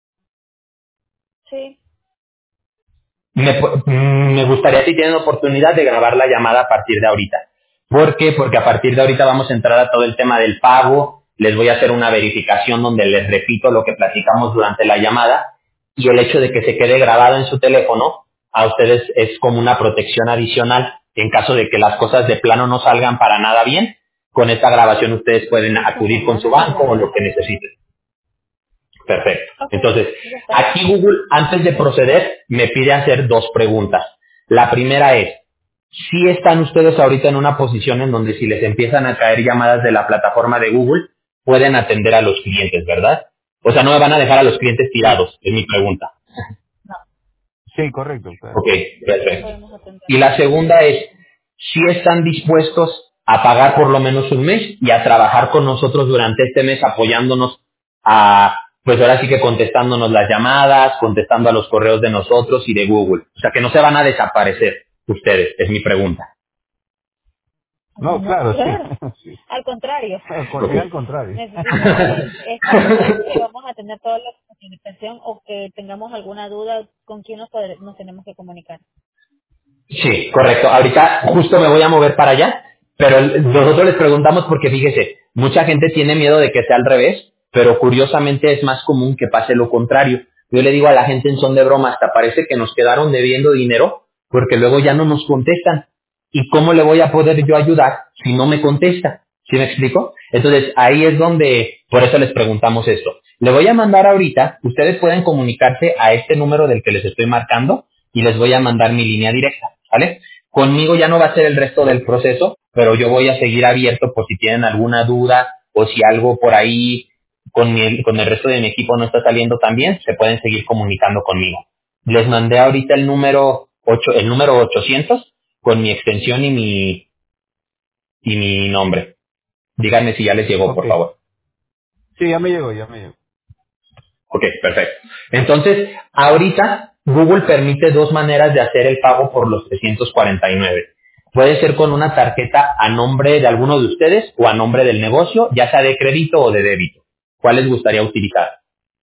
Sí. Me, pu- mm, me gustaría si tienen oportunidad de grabar la llamada a partir de ahorita. ¿Por qué? Porque a partir de ahorita vamos a entrar a todo el tema del pago, les voy a hacer una verificación donde les repito lo que platicamos durante la llamada y el hecho de que se quede grabado en su teléfono a ustedes es como una protección adicional en caso de que las cosas de plano no salgan para nada bien. Con esta grabación ustedes pueden Esta acudir con su semana banco o ya. lo que necesiten. Perfecto. Ok, Entonces, ya está bien. aquí Google, antes de proceder, me pide hacer dos preguntas. La primera es, si están ustedes ahorita en una posición en donde si les empiezan a caer llamadas de la plataforma de Google, pueden atender a los clientes, ¿verdad? O sea, no me van a dejar a los clientes Sí. tirados, es mi pregunta. No, Sí, correcto, claro. Ok, perfecto. podemos atender. Y la segunda es, si están dispuestos a pagar por lo menos un mes y a trabajar con nosotros durante este mes apoyándonos a, pues ahora sí que contestándonos las llamadas, contestando a los correos de nosotros y de Google. O sea, que no se van a desaparecer ustedes, es mi pregunta. No, No, claro, sí. claro. Sí. Al contrario. Al con- Ok. es al contrario. Necesitamos estar seguros que vamos a tener toda la comunicación o que tengamos alguna duda con quién nos, podre- nos tenemos que comunicar. Sí, correcto. Ahorita justo me voy a mover para allá, pero el- nosotros les preguntamos porque fíjese, mucha gente tiene miedo de que sea al revés, pero curiosamente es más común que pase lo contrario. Yo le digo a la gente en son de broma, hasta parece que nos quedaron debiendo dinero porque luego ya no nos contestan. ¿Y cómo le voy a poder yo ayudar si no me contesta? ¿Sí me explico? Entonces ahí es donde, por eso les preguntamos esto. Le voy a mandar ahorita, ustedes pueden comunicarse a este número del que les estoy marcando y les voy a mandar mi línea directa, ¿vale? Conmigo ya no va a ser el resto del proceso, pero yo voy a seguir abierto por si tienen alguna duda o si algo por ahí con, mi- con el resto de mi equipo no está saliendo tan bien, se pueden seguir comunicando conmigo. Les mandé ahorita el número ocho, el número ochocientos con mi extensión y mi, y mi nombre. Díganme si ya les llegó, Ok. por favor. Sí, ya me llegó, ya me llegó. Ok, perfecto. Entonces, ahorita Google permite dos maneras de hacer el pago por los trescientos cuarenta y nueve. Puede ser con una tarjeta a nombre de alguno de ustedes o a nombre del negocio, ya sea de crédito o de débito. ¿Cuál les gustaría utilizar?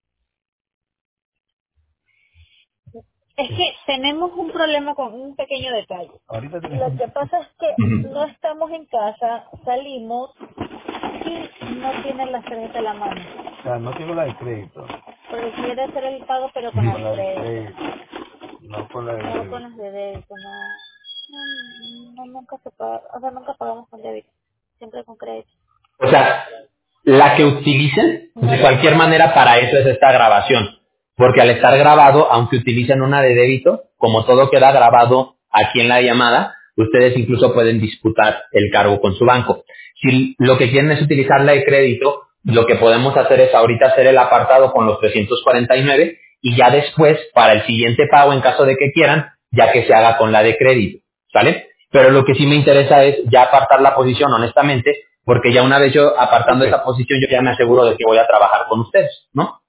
Es que tenemos un problema con un pequeño detalle. Ahorita te... Lo que pasa es que Ujú. no estamos en casa, salimos y no tienen la tarjeta a la mano. O sea, no tengo la de crédito. Porque quiere hacer el pago pero con la Con de la de crédito, crédito, no con la de no con débito. las de débito, no. No, no, nunca se paga, o sea, nunca pagamos con débito, siempre con crédito. O sea, la que utilicen, No de le cualquier manera para eso es esta grabación. Porque al estar grabado, aunque utilicen una de débito, como todo queda grabado aquí en la llamada, ustedes incluso pueden disputar el cargo con su banco. Si lo que quieren es utilizar la de crédito, lo que podemos hacer es ahorita hacer el apartado con los trescientos cuarenta y nueve y ya después, para el siguiente pago, en caso de que quieran, ya que se haga con la de crédito. ¿Sale? Pero lo que sí me interesa es ya apartar la posición, honestamente, porque ya una vez yo apartando Ok, esa posición, yo ya me aseguro de que voy a trabajar con ustedes, ¿no?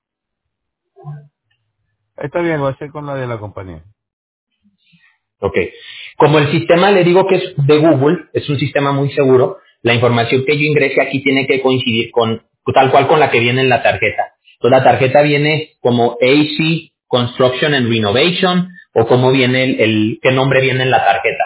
está bien, voy a hacer con la de la compañía. Ok. Como el sistema, le digo que es de Google, es un sistema muy seguro, la información que yo ingrese aquí tiene que coincidir con, tal cual con la que viene en la tarjeta. Entonces la tarjeta viene como A C Construction and Renovation, o cómo viene el, el- qué nombre viene en la tarjeta.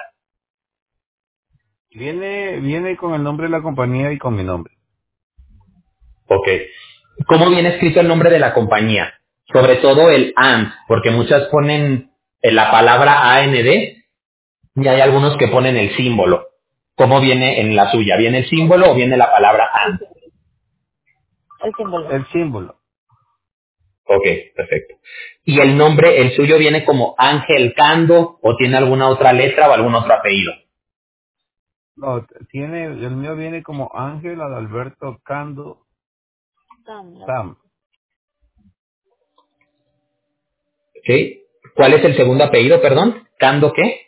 Viene, viene con el nombre de la compañía y con mi nombre. Ok. ¿Cómo viene escrito el nombre de la compañía? Sobre todo el A N D, porque muchas ponen eh, la palabra A N D y hay algunos que ponen el símbolo. ¿Cómo viene en la suya? ¿Viene el símbolo o viene la palabra A N D? el símbolo. El símbolo. Ok, perfecto. ¿Y el nombre, el suyo viene como Ángel Cando o tiene alguna otra letra o algún otro apellido? No, tiene, el mío viene como Ángel Adalberto Cando Cambio. Sam. Ok. ¿Cuál es el segundo apellido, perdón? ¿Cando qué?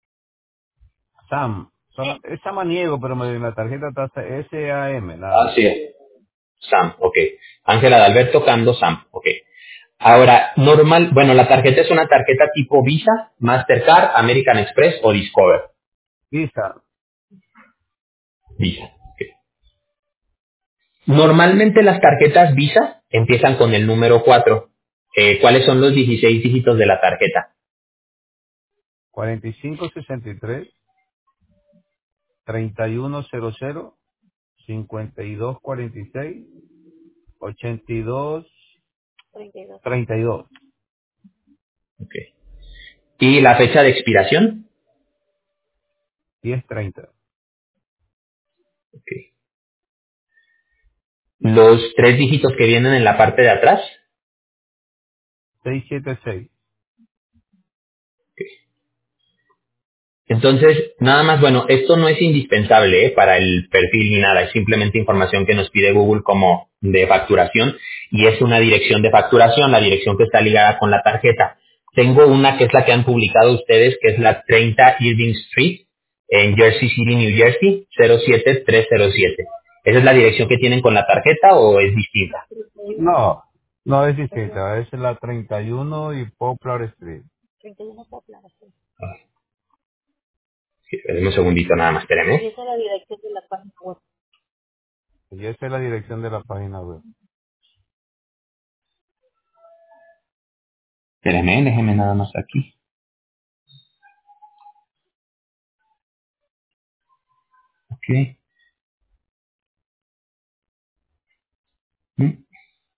Sam. Eh, Son- Es samaniego, pero me- en la tarjeta está S A M, nada más. Así es. Sam, ok. Ángela de Alberto Cando Sam, ok. Ahora, normal, bueno, la tarjeta es una tarjeta tipo Visa, Mastercard, American Express o Discover. Visa. Visa. Ok. Normalmente las tarjetas Visa empiezan con el número cuatro. Eh, ¿Cuáles son los dieciséis dígitos de la tarjeta? cuarenta y cinco sesenta y tres, treinta y uno cero cero, cincuenta y dos cuarenta y seis, ochenta y dos treinta y dos. treinta y dos. Ok. ¿Y la fecha de expiración? diez treinta. Ok. Los tres dígitos que vienen en la parte de atrás. seiscientos setenta y seis. Entonces, nada más, bueno, esto no es indispensable, ¿eh? Para el perfil ni nada, es simplemente información que nos pide Google como de facturación y es una dirección de facturación, la dirección que está ligada con la tarjeta. Tengo una que es la que han publicado ustedes, que es la treinta Irving Street en Jersey City, New Jersey, cero siete tres cero siete. ¿Esa es la dirección que tienen con la tarjeta o es distinta? No, no es distinta. Es la treinta y uno y Poplar Street. treinta y uno Poplar, sí. Sí, espérenme un segundito nada más, Y espérenme. esa es la dirección de la página web. Y esa es la dirección de la página web. Espérenme, déjenme nada más aquí. Ok. Mm.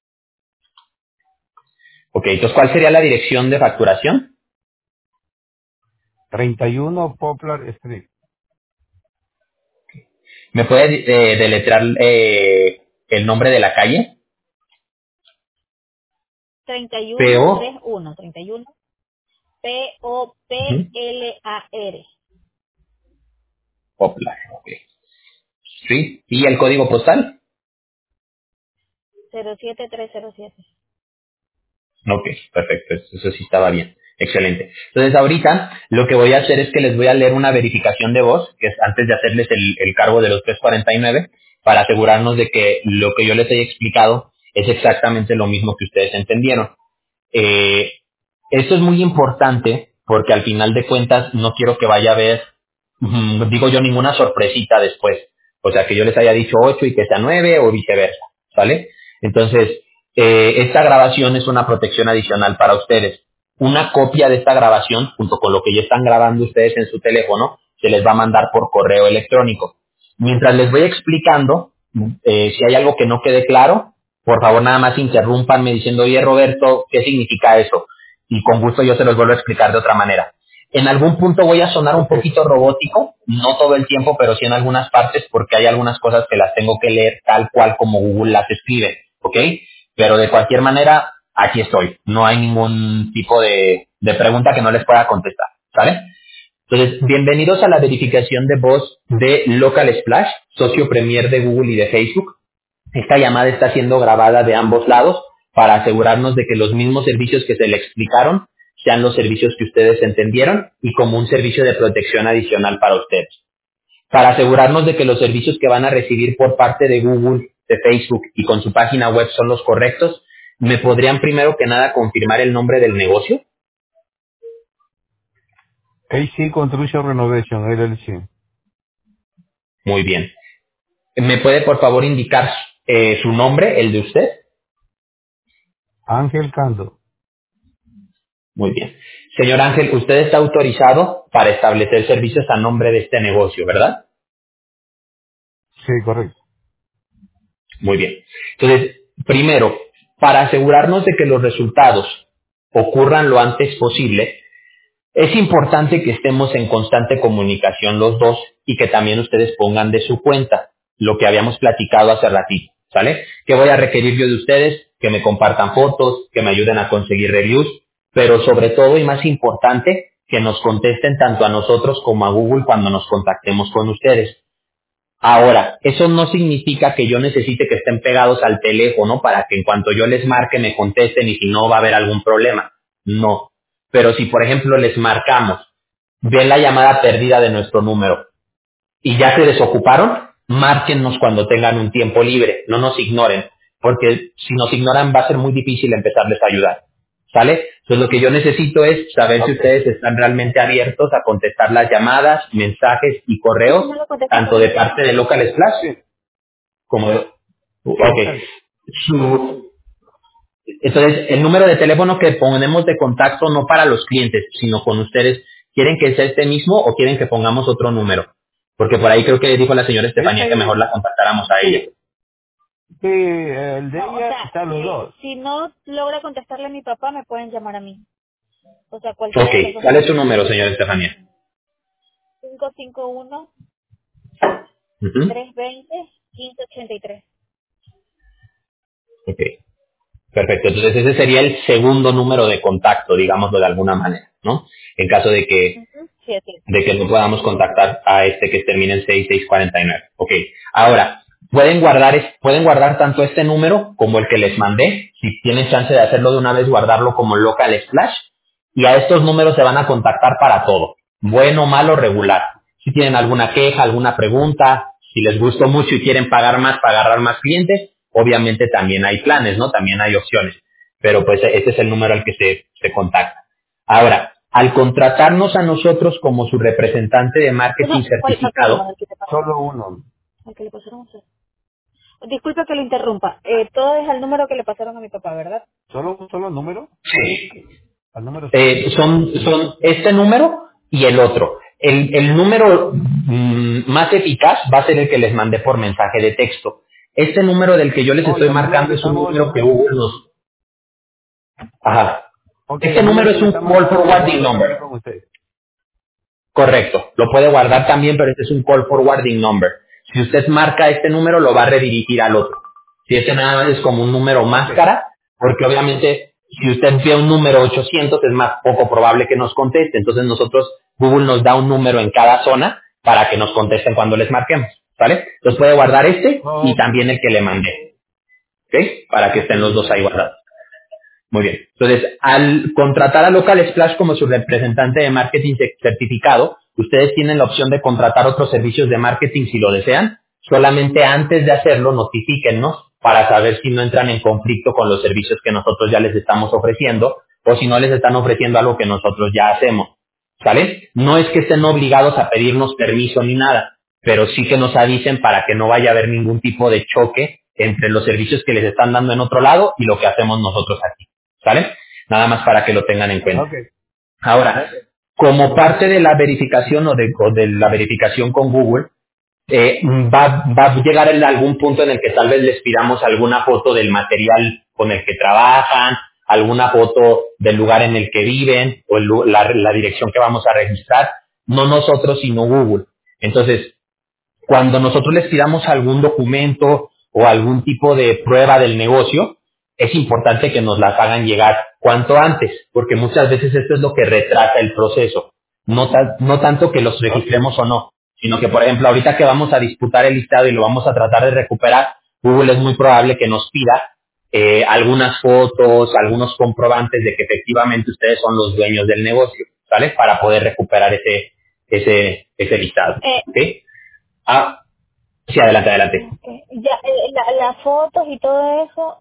Ok, entonces, ¿cuál sería la dirección de facturación? treinta y uno Poplar Street. ¿Me puede eh, deletrear eh, el nombre de la calle? treinta y P uno, O treinta y uno, treinta y uno, P O P L A R, Poplar. Ok. Sí. ¿Y el código postal? cero siete tres cero siete. Ok, perfecto. Eso eso sí estaba bien. Excelente. Entonces, ahorita lo que voy a hacer es que les voy a leer una verificación de voz, que es antes de hacerles el, el cargo de los tres cuarenta y nueve, para asegurarnos de que lo que yo les he explicado es exactamente lo mismo que ustedes entendieron. Eh, esto es muy importante porque al final de cuentas no quiero que vaya a haber, mm, digo yo, ninguna sorpresita después. O sea, que yo les haya dicho ocho y que sea nueve o viceversa, ¿vale? Entonces, eh, esta grabación es una protección adicional para ustedes. Una copia de esta grabación, junto con lo que ya están grabando ustedes en su teléfono, se les va a mandar por correo electrónico. Mientras les voy explicando, eh, si hay algo que no quede claro, por favor nada más interrúmpanme diciendo, oye Roberto, ¿qué significa eso? Y con gusto yo se los vuelvo a explicar de otra manera. En algún punto voy a sonar un Ok. poquito robótico, no todo el tiempo, pero sí en algunas partes, porque hay algunas cosas que las tengo que leer tal cual como Google las escribe, ¿ok? Pero de cualquier manera, aquí estoy. No hay ningún tipo de, de pregunta que no les pueda contestar, ¿vale? Entonces, bienvenidos a la verificación de voz de Local Splash, socio premier de Google y de Facebook. Esta llamada está siendo grabada de ambos lados para asegurarnos de que los mismos servicios que se le explicaron sean los servicios que ustedes entendieron y como un servicio de protección adicional para ustedes. Para asegurarnos de que los servicios que van a recibir por parte de Google, de Facebook y con su página web son los correctos, ¿me podrían primero que nada confirmar el nombre del negocio? A C Construction Renovation, L L C. Muy bien. ¿Me puede por favor indicar eh, su nombre, el de usted? Ángel Cando. Muy bien. Señor Ángel, usted está autorizado para establecer servicios a nombre de este negocio, ¿verdad? Sí, correcto. Muy bien. Entonces, primero, para asegurarnos de que los resultados ocurran lo antes posible, es importante que estemos en constante comunicación los dos y que también ustedes pongan de su cuenta lo que habíamos platicado hace ratito, ¿sale? ¿Qué voy a requerir yo de ustedes? Que me compartan fotos, que me ayuden a conseguir reviews, pero sobre todo y más importante, que nos contesten tanto a nosotros como a Google cuando nos contactemos con ustedes. Ahora, eso no significa que yo necesite que estén pegados al teléfono para que en cuanto yo les marque me contesten y si no va a haber algún problema. No. Pero si, por ejemplo, les marcamos, ven la llamada perdida de nuestro número y ya se desocuparon, márquennos cuando tengan un tiempo libre, no nos ignoren, porque si nos ignoran va a ser muy difícil empezarles a ayudar. ¿Sale? Entonces lo que yo necesito es saber si Ok. ustedes están realmente abiertos a contestar las llamadas, mensajes y ¿Y si correos, no lo contestan por tanto de el parte teléfono? de Local Splash Sí, como de... sí, Ok. está bien. Su- entonces, el número de teléfono que ponemos de contacto no para los clientes, sino con ustedes, ¿quieren que sea este mismo o quieren que pongamos otro número? Porque por ahí creo que dijo la señora Estefanía que mejor Ese, la contactáramos a ella. sí, sí, el de No, o ella sea, está los si, dos. si no logra contestarle a mi papá, me pueden llamar a mí. O sea, Ok, cualquiera de los dos ¿cuál es su números. número, señora Estefanía? cinco cinco uno, Ujú. tres dos cero, uno cinco ocho tres. Ok, perfecto. Entonces ese sería el segundo número de contacto, digámoslo de alguna manera, ¿no? En caso de que Ujú. Sí, así es. de que no podamos contactar a este que termine en seis seis cuarenta y nueve. Ok. Ahora, pueden guardar, es- pueden guardar tanto este número como el que les mandé. Si tienen chance de hacerlo de una vez, guardarlo como local splash. Y a estos números se van a contactar para todo. Bueno, malo, regular. Si tienen alguna queja, alguna pregunta, si les gustó mucho y quieren pagar más para agarrar más clientes, obviamente también hay planes, ¿no? También hay opciones. Pero pues este es el número al que se, se contacta. Ahora, al contratarnos a nosotros como su representante de marketing Uno, ¿cuál, ¿a cuál certificado, número que te pasaron? Solo uno. Al que le pasaron a usted. Disculpe que lo interrumpa. Eh, todo es al número que le pasaron a mi papá, ¿verdad? ¿Solo un solo número? sí, Al número seis. eh, son, son este número y el otro. el, el número mm, más eficaz va a ser el que les mandé por mensaje de texto. Este número del que yo les No, estoy el número marcando que es un estamos, número que Google nos... Ajá. ok, Este el número número es que un estamos call hablando lo forwarding guardo también number. con usted. Correcto. Lo puede guardar también, pero este es un call forwarding number. Si usted marca este número, lo va a redirigir al otro. Si este nada más es como un número Ok, máscara, porque obviamente si usted ve un número ochocientos es más poco probable que nos conteste. Entonces nosotros, Google nos da un número en cada zona para que nos contesten cuando les marquemos. ¿Vale? Entonces puede guardar este y ok, también el que le mandé. ¿Ok? Para que ok, estén los dos ahí listo. guardados. Muy bien. Entonces, al contratar a Local Splash como su representante de marketing ce- certificado, ustedes tienen la opción de contratar otros servicios de marketing si lo desean. Solamente antes de hacerlo, notifíquennos para saber si no entran en conflicto con los servicios que nosotros ya les estamos ofreciendo o si no les están ofreciendo algo que nosotros ya hacemos. ¿Sale? No es que estén obligados a pedirnos permiso ni nada, pero sí que nos avisen para que no vaya a haber ningún tipo de choque entre los servicios que les están dando en otro lado y lo que hacemos nosotros aquí. ¿Sale? Nada más para que lo tengan en cuenta. Ok, Ahora, como parte de la verificación o de, o de la verificación con Google, eh, va, va a llegar en algún punto en el que tal vez les pidamos alguna foto del material con el que trabajan, alguna foto del lugar en el que viven o el lu- la, la dirección que vamos a registrar. No nosotros, sino Google. Entonces, cuando nosotros les pidamos algún documento o algún tipo de prueba del negocio, es importante que nos las hagan llegar cuanto antes, porque muchas veces esto es lo que retrasa el proceso. No, ta- no tanto que los ok, registremos o no, sino que, por ejemplo, ahorita que vamos a disputar el listado y lo vamos a tratar de recuperar, Google es muy probable que nos pida eh, algunas fotos, algunos comprobantes de que efectivamente ustedes son los dueños del negocio, ¿sale? Para poder recuperar ese, ese, ese listado, Eh, ¿ok? Ah, sí, adelante, adelante. okay. Ya, eh, la, las fotos y todo eso,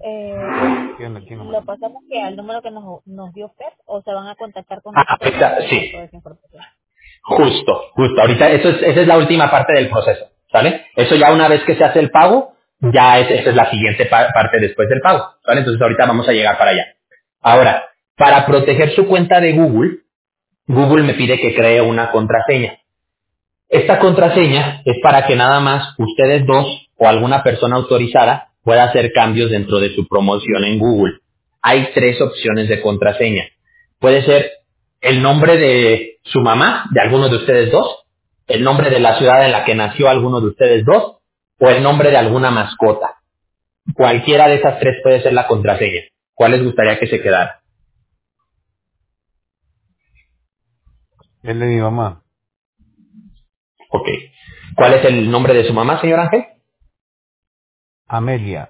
eh, ¿quién, quién lo lo manda? pasamos que al número que nos, nos dio usted o se van a contactar con Ah, nosotros para está- darnos sí, toda esa información. justo, justo. Ahorita eso es, esa es la última parte del proceso, ¿sale? Eso ya una vez que se hace el pago, ya es, esa es la siguiente pa- parte después del pago, ¿vale? Entonces ahorita vamos a llegar para allá. Ahora, para proteger su cuenta de Google, Google me pide que cree una contraseña. Esta contraseña es para que nada más ustedes dos o alguna persona autorizada pueda hacer cambios dentro de su promoción en Google. Hay tres opciones de contraseña. Puede ser el nombre de su mamá, de alguno de ustedes dos, el nombre de la ciudad en la que nació alguno de ustedes dos, o el nombre de alguna mascota. Cualquiera de esas tres puede ser la contraseña. ¿Cuál les gustaría que se quedara? El de mi mamá, Ok. ¿Cuál es el nombre de su mamá, señor Ángel? Amelia.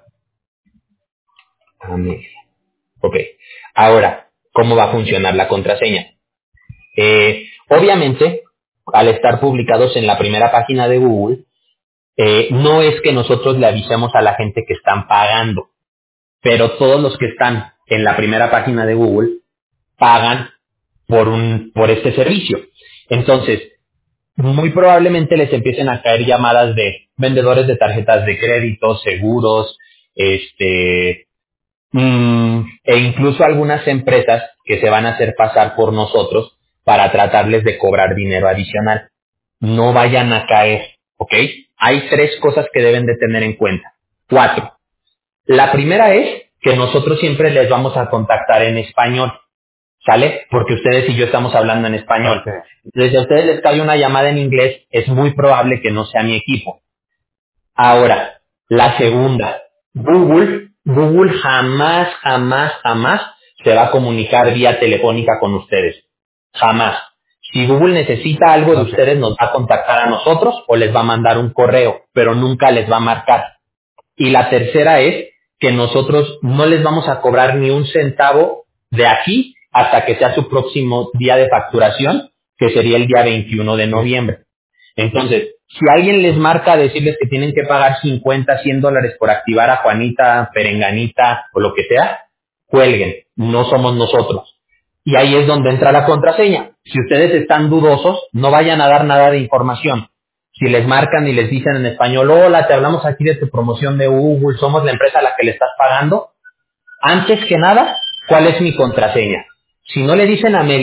Amelia. Ok. Ahora, ¿cómo va a funcionar la contraseña? Eh, obviamente, al estar publicados en la primera página de Google, eh, no es que nosotros le avisemos a la gente que están pagando, pero todos los que están en la primera página de Google pagan por un, por este servicio. Entonces, muy probablemente les empiecen a caer llamadas de vendedores de tarjetas de crédito, seguros, este, Mm, e incluso algunas empresas que se van a hacer pasar por nosotros para tratarles de cobrar dinero adicional. No vayan a caer, ¿ok? Hay tres cosas que deben de tener en cuenta. Cuatro. La primera es que nosotros siempre les vamos a contactar en español, ¿sale? Porque ustedes y yo estamos hablando en español. Ok, Entonces, si a ustedes les cae una llamada en inglés, es muy probable que no sea mi equipo. Ahora, la segunda, Google, Google jamás, jamás, jamás se va a comunicar vía telefónica con ustedes. Jamás. Si Google necesita algo de ok, ustedes, nos va a contactar a nosotros o les va a mandar un correo, pero nunca les va a marcar. Y la tercera es que nosotros no les vamos a cobrar ni un centavo de aquí hasta que sea su próximo día de facturación, que sería el día veintiuno de listo. noviembre. Entonces, si alguien les marca a decirles que tienen que pagar cincuenta, cien dólares por activar a Juanita, Perenganita o lo que sea, cuelguen, no somos nosotros. Y ahí es donde entra la contraseña. Si ustedes están dudosos, no vayan a dar nada de información. Si les marcan y les dicen en español, hola, te hablamos aquí de tu promoción de Google, somos la empresa a la que le estás pagando, antes que nada, ¿cuál es mi contraseña? Si no le dicen Amelia,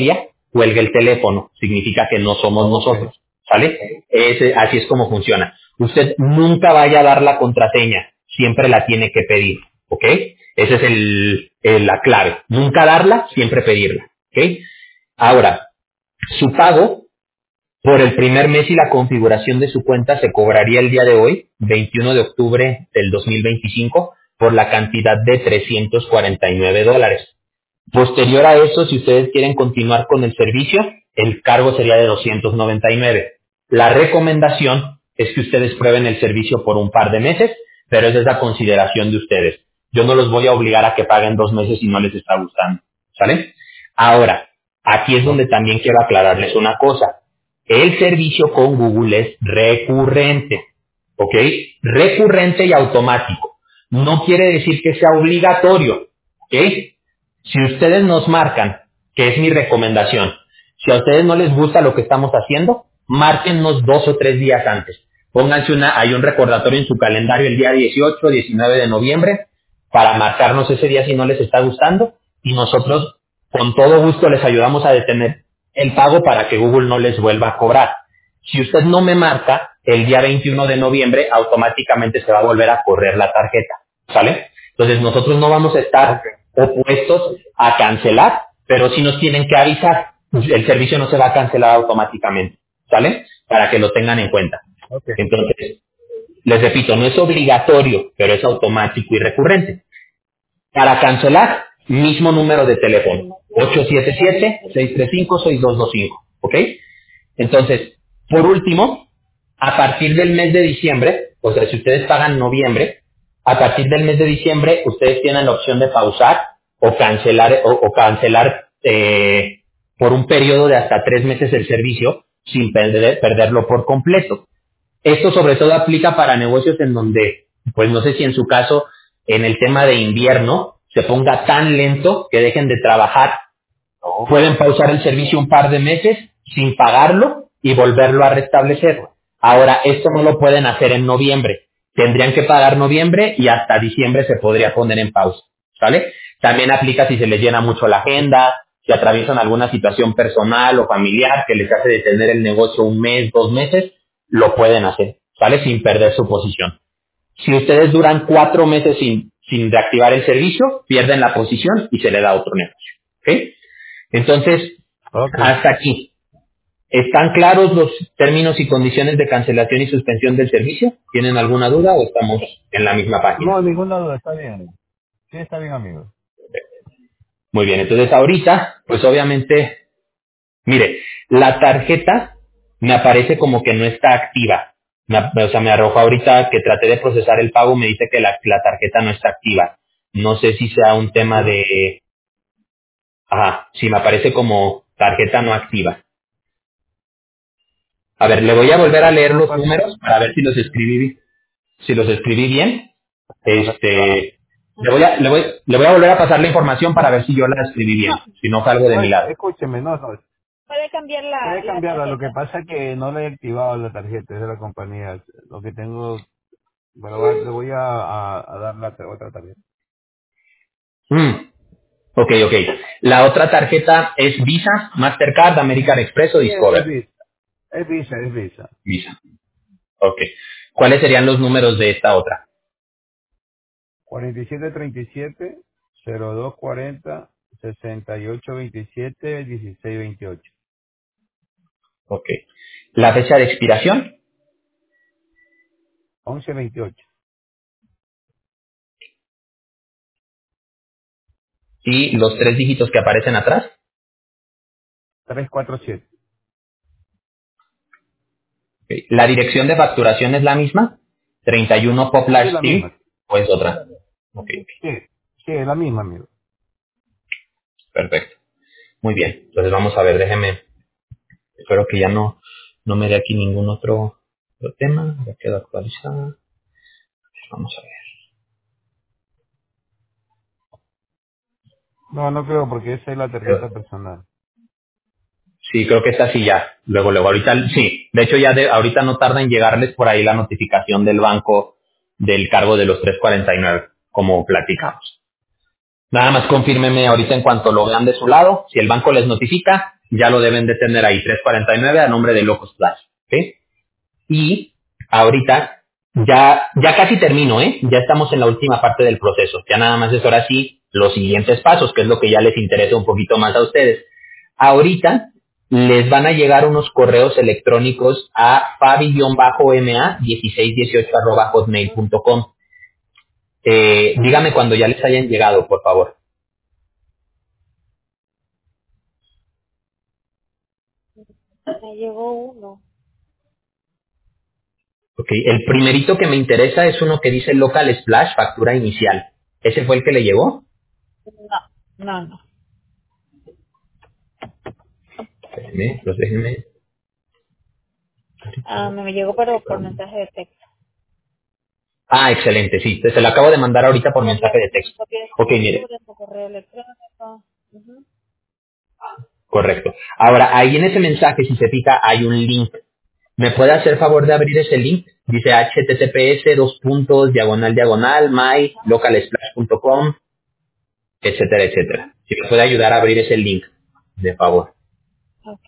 cuelgue el teléfono. Significa que no somos nosotros, ¿sale? Ese, así es como funciona. Usted nunca vaya a dar la contraseña, siempre la tiene que pedir, ¿ok? Esa es el, el- la clave. Nunca darla, siempre pedirla, ¿ok? Ahora, su pago por el primer mes y la configuración de su cuenta se cobraría el día de hoy, veintiuno de octubre del dos mil veinticinco, por la cantidad de trescientos cuarenta y nueve dólares. Posterior a eso, si ustedes quieren continuar con el servicio, el cargo sería de doscientos noventa y nueve. La recomendación es que ustedes prueben el servicio por un par de meses, pero esa es la consideración de ustedes. Yo no los voy a obligar a que paguen dos meses si no les está gustando, ¿sale? Ahora, aquí es donde también quiero aclararles una cosa. El servicio con Google es recurrente, ¿ok? Recurrente y automático. No quiere decir que sea obligatorio, ¿ok? Si ustedes nos marcan, que es mi recomendación, si a ustedes no les gusta lo que estamos haciendo, márquennos dos o tres días antes. Pónganse una, hay un recordatorio en su calendario el día dieciocho, diecinueve de noviembre para marcarnos ese día si no les está gustando y nosotros con todo gusto les ayudamos a detener el pago para que Google no les vuelva a cobrar. Si usted no me marca, el día veintiuno de noviembre automáticamente se va a volver a correr la tarjeta, ¿sale? Entonces nosotros no vamos a estar opuestos a cancelar, pero sí nos tienen que avisar. El servicio no se va a cancelar automáticamente, ¿sale? Para que lo tengan en cuenta. Okay. Entonces, les repito, no es obligatorio, pero es automático y recurrente. Para cancelar, mismo número de teléfono, ocho siete siete, seis tres cinco, seis dos dos cinco, ¿ok? Entonces, por último, a partir del mes de diciembre, o sea, si ustedes pagan noviembre, a partir del mes de diciembre, ustedes tienen la opción de pausar o cancelar o, o cancelar eh, por un periodo de hasta tres meses el servicio sin perder- perderlo por completo. Esto sobre todo aplica para negocios en donde, pues no sé si en su caso, en el tema de invierno, se ponga tan lento que dejen de trabajar. Pueden pausar el servicio un par de meses sin pagarlo y volverlo a restablecer. Ahora, esto no lo pueden hacer en noviembre. Tendrían que pagar noviembre y hasta diciembre se podría poner en pausa, ¿vale? También aplica si se les llena mucho la agenda, si atraviesan alguna situación personal o familiar que les hace detener el negocio un mes, dos meses, lo pueden hacer, ¿vale? Sin perder su posición. Si ustedes duran cuatro meses sin, sin reactivar el servicio, pierden la posición y se le da otro negocio, ¿ok? Entonces, Okay. hasta aquí. ¿Están claros los términos y condiciones de cancelación y suspensión del servicio? ¿Tienen alguna duda o estamos en la misma página? No, ninguna duda, está bien. Sí, está bien, amigo. Muy bien, entonces ahorita, pues obviamente, mire, la tarjeta me aparece como que no está activa. Me, ap- o sea, me arroja ahorita que traté de procesar el pago, me dice que la, la tarjeta no está activa. No sé si sea un tema de... Ajá, si me aparece como tarjeta no activa. A ver, le voy a volver a leer No los pasa. números para ver si los escribí, bi- si los escribí bien. Este, le voy a, le voy, le voy a volver a pasar la información para ver si yo la escribí bien, No, si no fue algo de mi Oye, lado. escúcheme, no, no. puede cambiar la, Puede la cambiarla, lo que tarjeta. pasa es que no le he activado la tarjeta, es de la compañía. Lo que tengo, bueno, va- le voy a, a, a dar la t- otra tarjeta. Mm, ok, ok. La otra tarjeta es Visa, Mastercard, American Express o Sí, es, es Discover. Visa, es Visa, es Visa. Visa. Ok. ¿Cuáles serían los números de esta otra? cuarenta y siete treinta y siete, cero dos cuarenta, sesenta y ocho veintisiete, dieciséis veintiocho. Ok. La fecha de expiración once veintiocho. y los tres dígitos que aparecen atrás. trescientos cuarenta y siete. Ok. La dirección de facturación es la misma. treinta y uno Poplar Sí, la Street misma. o es otra. Ok, ok. Sí, sí, es la misma, amigo. Perfecto. Muy bien. Entonces vamos a ver, déjeme. Espero que ya no, no me dé aquí ningún otro, otro tema. Ya quedó actualizada. Vamos a ver. No, no creo porque esa es la tarjeta personal. Sí, creo que esta sí ya. Luego, luego, ahorita, sí. De hecho, ya de, ahorita no tarda en llegarles por ahí la notificación del banco del cargo de los tres cuarenta y nueve, como platicamos. Nada más confírmeme ahorita en cuanto lo vean de su lado. Si el banco les notifica, ya lo deben de tener ahí, trescientos cuarenta y nueve a nombre de Locos Splash. ¿Sí? Y ahorita ya, ya casi termino, ¿eh? Ya estamos en la última parte del proceso. Ya nada más es ahora sí los siguientes pasos, que es lo que ya les interesa un poquito más a ustedes. Ahorita les van a llegar unos correos electrónicos a fabi-ma dieciséis dieciocho arroba hotmail punto com. Eh, dígame cuando ya les hayan llegado, por favor. Me llegó uno. Ok, el primerito que me interesa es uno que dice Local Splash, factura inicial. ¿Ese fue el que le llegó? No, no, no. Déjenme, pues déjenme. Ah, me llegó pero por mensaje de texto. Ah, excelente, sí. Se lo acabo de mandar ahorita por mensaje de texto. Copia de Ok, mire, factura, tu correo electrónico. Ujú. correcto. Ahora, ahí en ese mensaje, si se fija, hay un link. ¿Me puede hacer favor de abrir ese link? Dice https dos puntos diagonal diagonal my localsplash punto com, etcétera, etcétera. Si me puede ayudar a abrir ese link, de favor. Ok.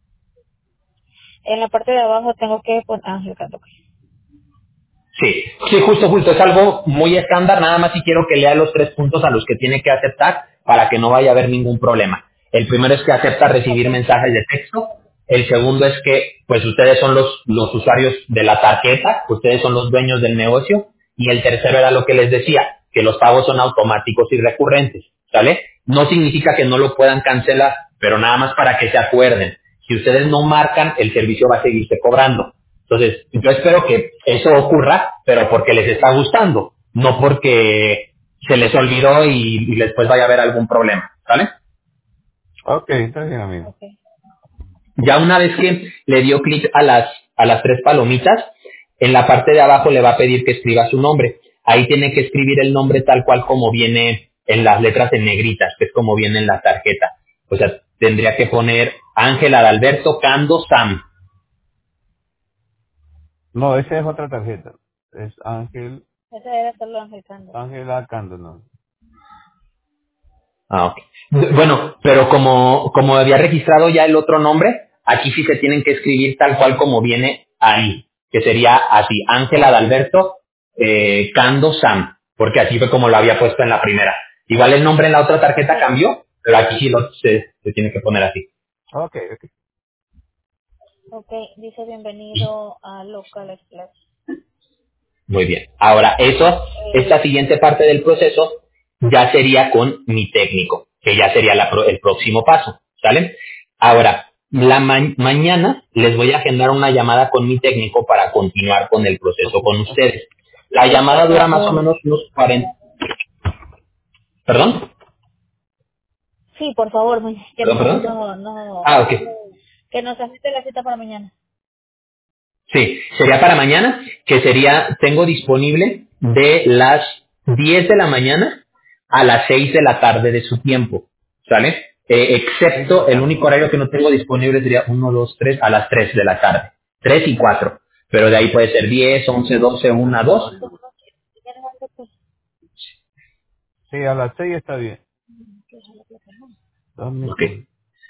En la parte de abajo tengo que poner... Ah, yo canto. Sí, sí, justo, justo. Es algo muy estándar. Nada más si quiero que lea los tres puntos a los que tiene que aceptar para que no vaya a haber ningún problema. El primero es que acepta recibir mensajes de texto. El segundo es que, pues, ustedes son los, los usuarios de la tarjeta, ustedes son los dueños del negocio. Y el tercero era lo que les decía, que los pagos son automáticos y recurrentes, ¿sale? No significa que no lo puedan cancelar, pero nada más para que se acuerden. Si ustedes no marcan, el servicio va a seguirse cobrando. Entonces, yo espero que eso ocurra, pero porque les está gustando, no porque se les olvidó y, y después vaya a haber algún problema, ¿vale? Ok, está bien, amigo. Okay. Ya una vez que le dio clic a las, a las tres palomitas, en la parte de abajo le va a pedir que escriba su nombre. Ahí tiene que escribir el nombre tal cual como viene en las letras en negritas, que es como viene en la tarjeta. O sea, tendría que poner Ángel Adalberto Cando Sam. No, esa es otra tarjeta. Es Ángel, Ese debe estarlo anglicando. Ángela Candonal. Ah, ok. Bueno, pero como, como había registrado ya el otro nombre, aquí sí se tienen que escribir tal cual como viene ahí, que sería así, Ángela Adalberto eh, Cando Sam, porque así fue como lo había puesto en la primera. Igual el nombre en la otra tarjeta cambió, pero aquí sí lo, se, se tiene que poner así. Ok, ok. Ok, dice bienvenido a Local Splash. Muy bien. Ahora, eso, esta siguiente parte del proceso ya sería con mi técnico, que ya sería la pro- el próximo paso, ¿sale? Ahora, la ma- mañana les voy a agendar una llamada con mi técnico para continuar con el proceso con ustedes. La llamada dura más o menos unos cuarenta... ¿Perdón? Sí, por favor, muy- que ¿Perdón, no, perdón? no, no, Ah, ok. que nos ajuste la cita para mañana. Sí, sería para mañana, que sería, tengo disponible de las diez de la mañana a las seis de la tarde de su tiempo, ¿sale? Eh, excepto el único horario que no tengo disponible sería uno, dos, tres, a las tres de la tarde, tres y cuatro, pero de ahí puede ser diez, once, doce, una, dos. Sí, a las seis está bien. Dame Ok. un-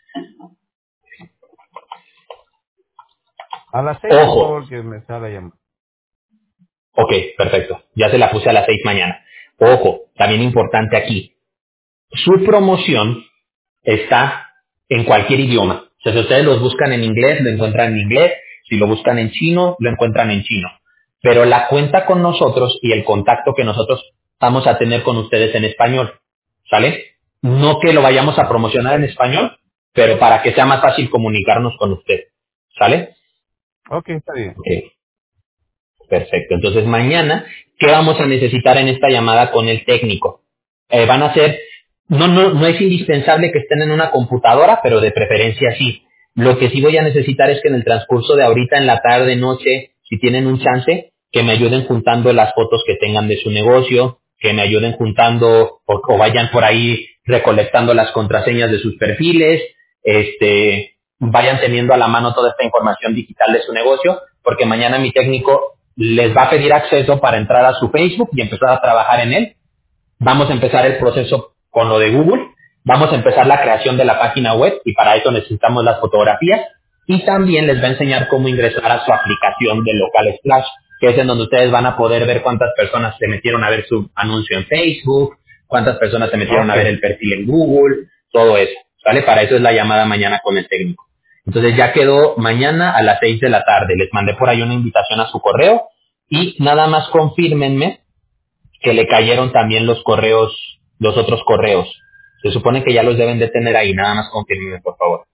A las seis, por Ojo, favor, que me sale la llamada. ok, perfecto, ya se la puse a las seis mañana. Ojo, también importante aquí, su promoción está en cualquier idioma. O sea, si ustedes los buscan en inglés, lo encuentran en inglés. Si lo buscan en chino, lo encuentran en chino. Pero la cuenta con nosotros y el contacto que nosotros vamos a tener con ustedes en español, ¿sale? No que lo vayamos a promocionar en español, pero para que sea más fácil comunicarnos con usted, ¿sale? Ok, está bien. Ok, perfecto. Entonces mañana, ¿qué vamos a necesitar en esta llamada con el técnico? Eh, van a ser, no, no, no es indispensable que estén en una computadora, pero de preferencia sí. Lo que sí voy a necesitar es que en el transcurso de ahorita, en la tarde, noche, si tienen un chance, que me ayuden juntando las fotos que tengan de su negocio, que me ayuden juntando o, o vayan por ahí recolectando las contraseñas de sus perfiles, este, vayan teniendo a la mano toda esta información digital de su negocio, porque mañana mi técnico les va a pedir acceso para entrar a su Facebook y empezar a trabajar en él. Vamos a empezar el proceso con lo de Google. Vamos a empezar la creación de la página web y para eso necesitamos las fotografías y también les va a enseñar cómo ingresar a su aplicación de Local Splash, que es en donde ustedes van a poder ver cuántas personas se metieron a ver su anuncio en Facebook, cuántas personas se metieron a ver el perfil en Google, todo eso, ¿vale? Para eso es la llamada mañana con el técnico. Entonces ya quedó mañana a las seis de la tarde. Les mandé por ahí una invitación a su correo y nada más confírmenme que le cayeron también los correos, los otros correos. Se supone que ya los deben de tener ahí, nada más confírmenme, por favor.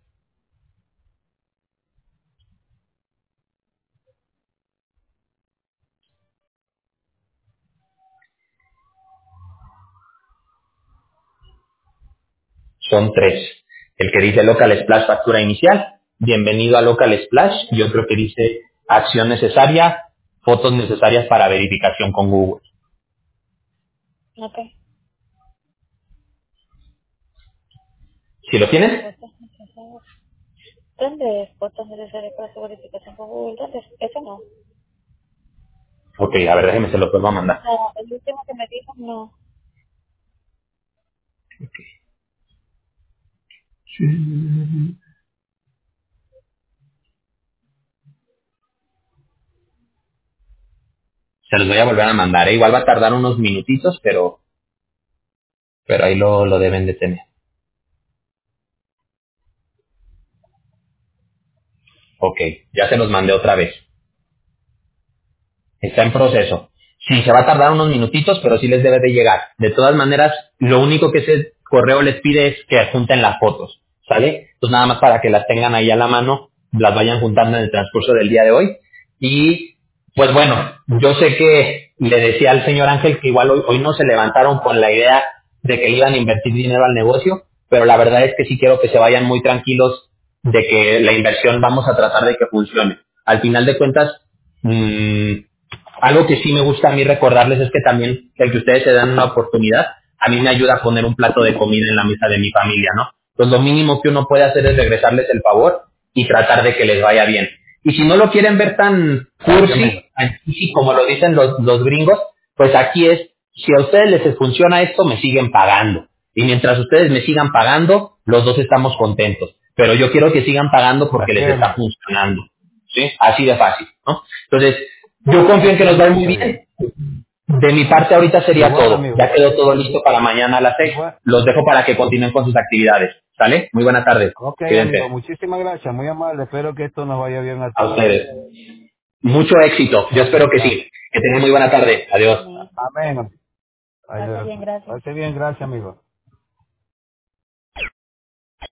Son tres. El que dice Local Splash factura inicial, bienvenido a Local Splash, y otro que dice acción necesaria, fotos necesarias para verificación con Google. Ok. ¿Sí lo tienes? Fotos necesarias. ¿Dónde es fotos necesarias para su verificación con Google? ¿Dónde es? Eso no. Ok, a ver, déjeme, se lo vuelvo a mandar. No, el último que me dijo no. Se los voy a volver a mandar, ¿eh? Igual va a tardar unos minutitos, pero, pero ahí lo, lo deben de tener. Ok, ya se los mandé otra vez. Está en proceso. Sí, se va a tardar unos minutitos, pero sí les debe de llegar. De todas maneras, lo único que ese correo les pide es que adjunten las fotos, ¿sale? Entonces nada más para que las tengan ahí a la mano, las vayan juntando en el transcurso del día de hoy. Y, pues bueno, yo sé que le decía al señor Ángel que igual hoy, hoy no se levantaron con la idea de que le iban a invertir dinero al negocio, pero la verdad es que sí quiero que se vayan muy tranquilos de que la inversión vamos a tratar de que funcione. Al final de cuentas, mmm, algo que sí me gusta a mí recordarles es que también el que ustedes se dan una oportunidad, a mí me ayuda a poner un plato de comida en la mesa de mi familia, ¿no? Pues lo mínimo que uno puede hacer es regresarles el favor y tratar de que les vaya bien. Y si no lo quieren ver tan cursi, así como lo dicen los, los gringos, pues aquí es, si a ustedes les funciona esto, me siguen pagando. Y mientras ustedes me sigan pagando, los dos estamos contentos. Pero yo quiero que sigan pagando porque les está funcionando. ¿Sí? Así de fácil, ¿no? Entonces, yo confío en que nos va a ir muy bien. De mi parte ahorita sería Igual, todo. amigo. Ya quedó todo listo para mañana a las seis. Igual. Los dejo para que continúen con sus actividades. ¿Sale? Muy buena tarde. Ok, Cuídense. amigo, muchísimas gracias, muy amable. Espero que esto nos vaya bien a A todos. ustedes. Mucho éxito. Yo espero que Gracias. sí. Que tengan muy buena tarde. Adiós. Amén. Amén. Pase Adiós. bien, gracias. Pase bien, gracias, amigo.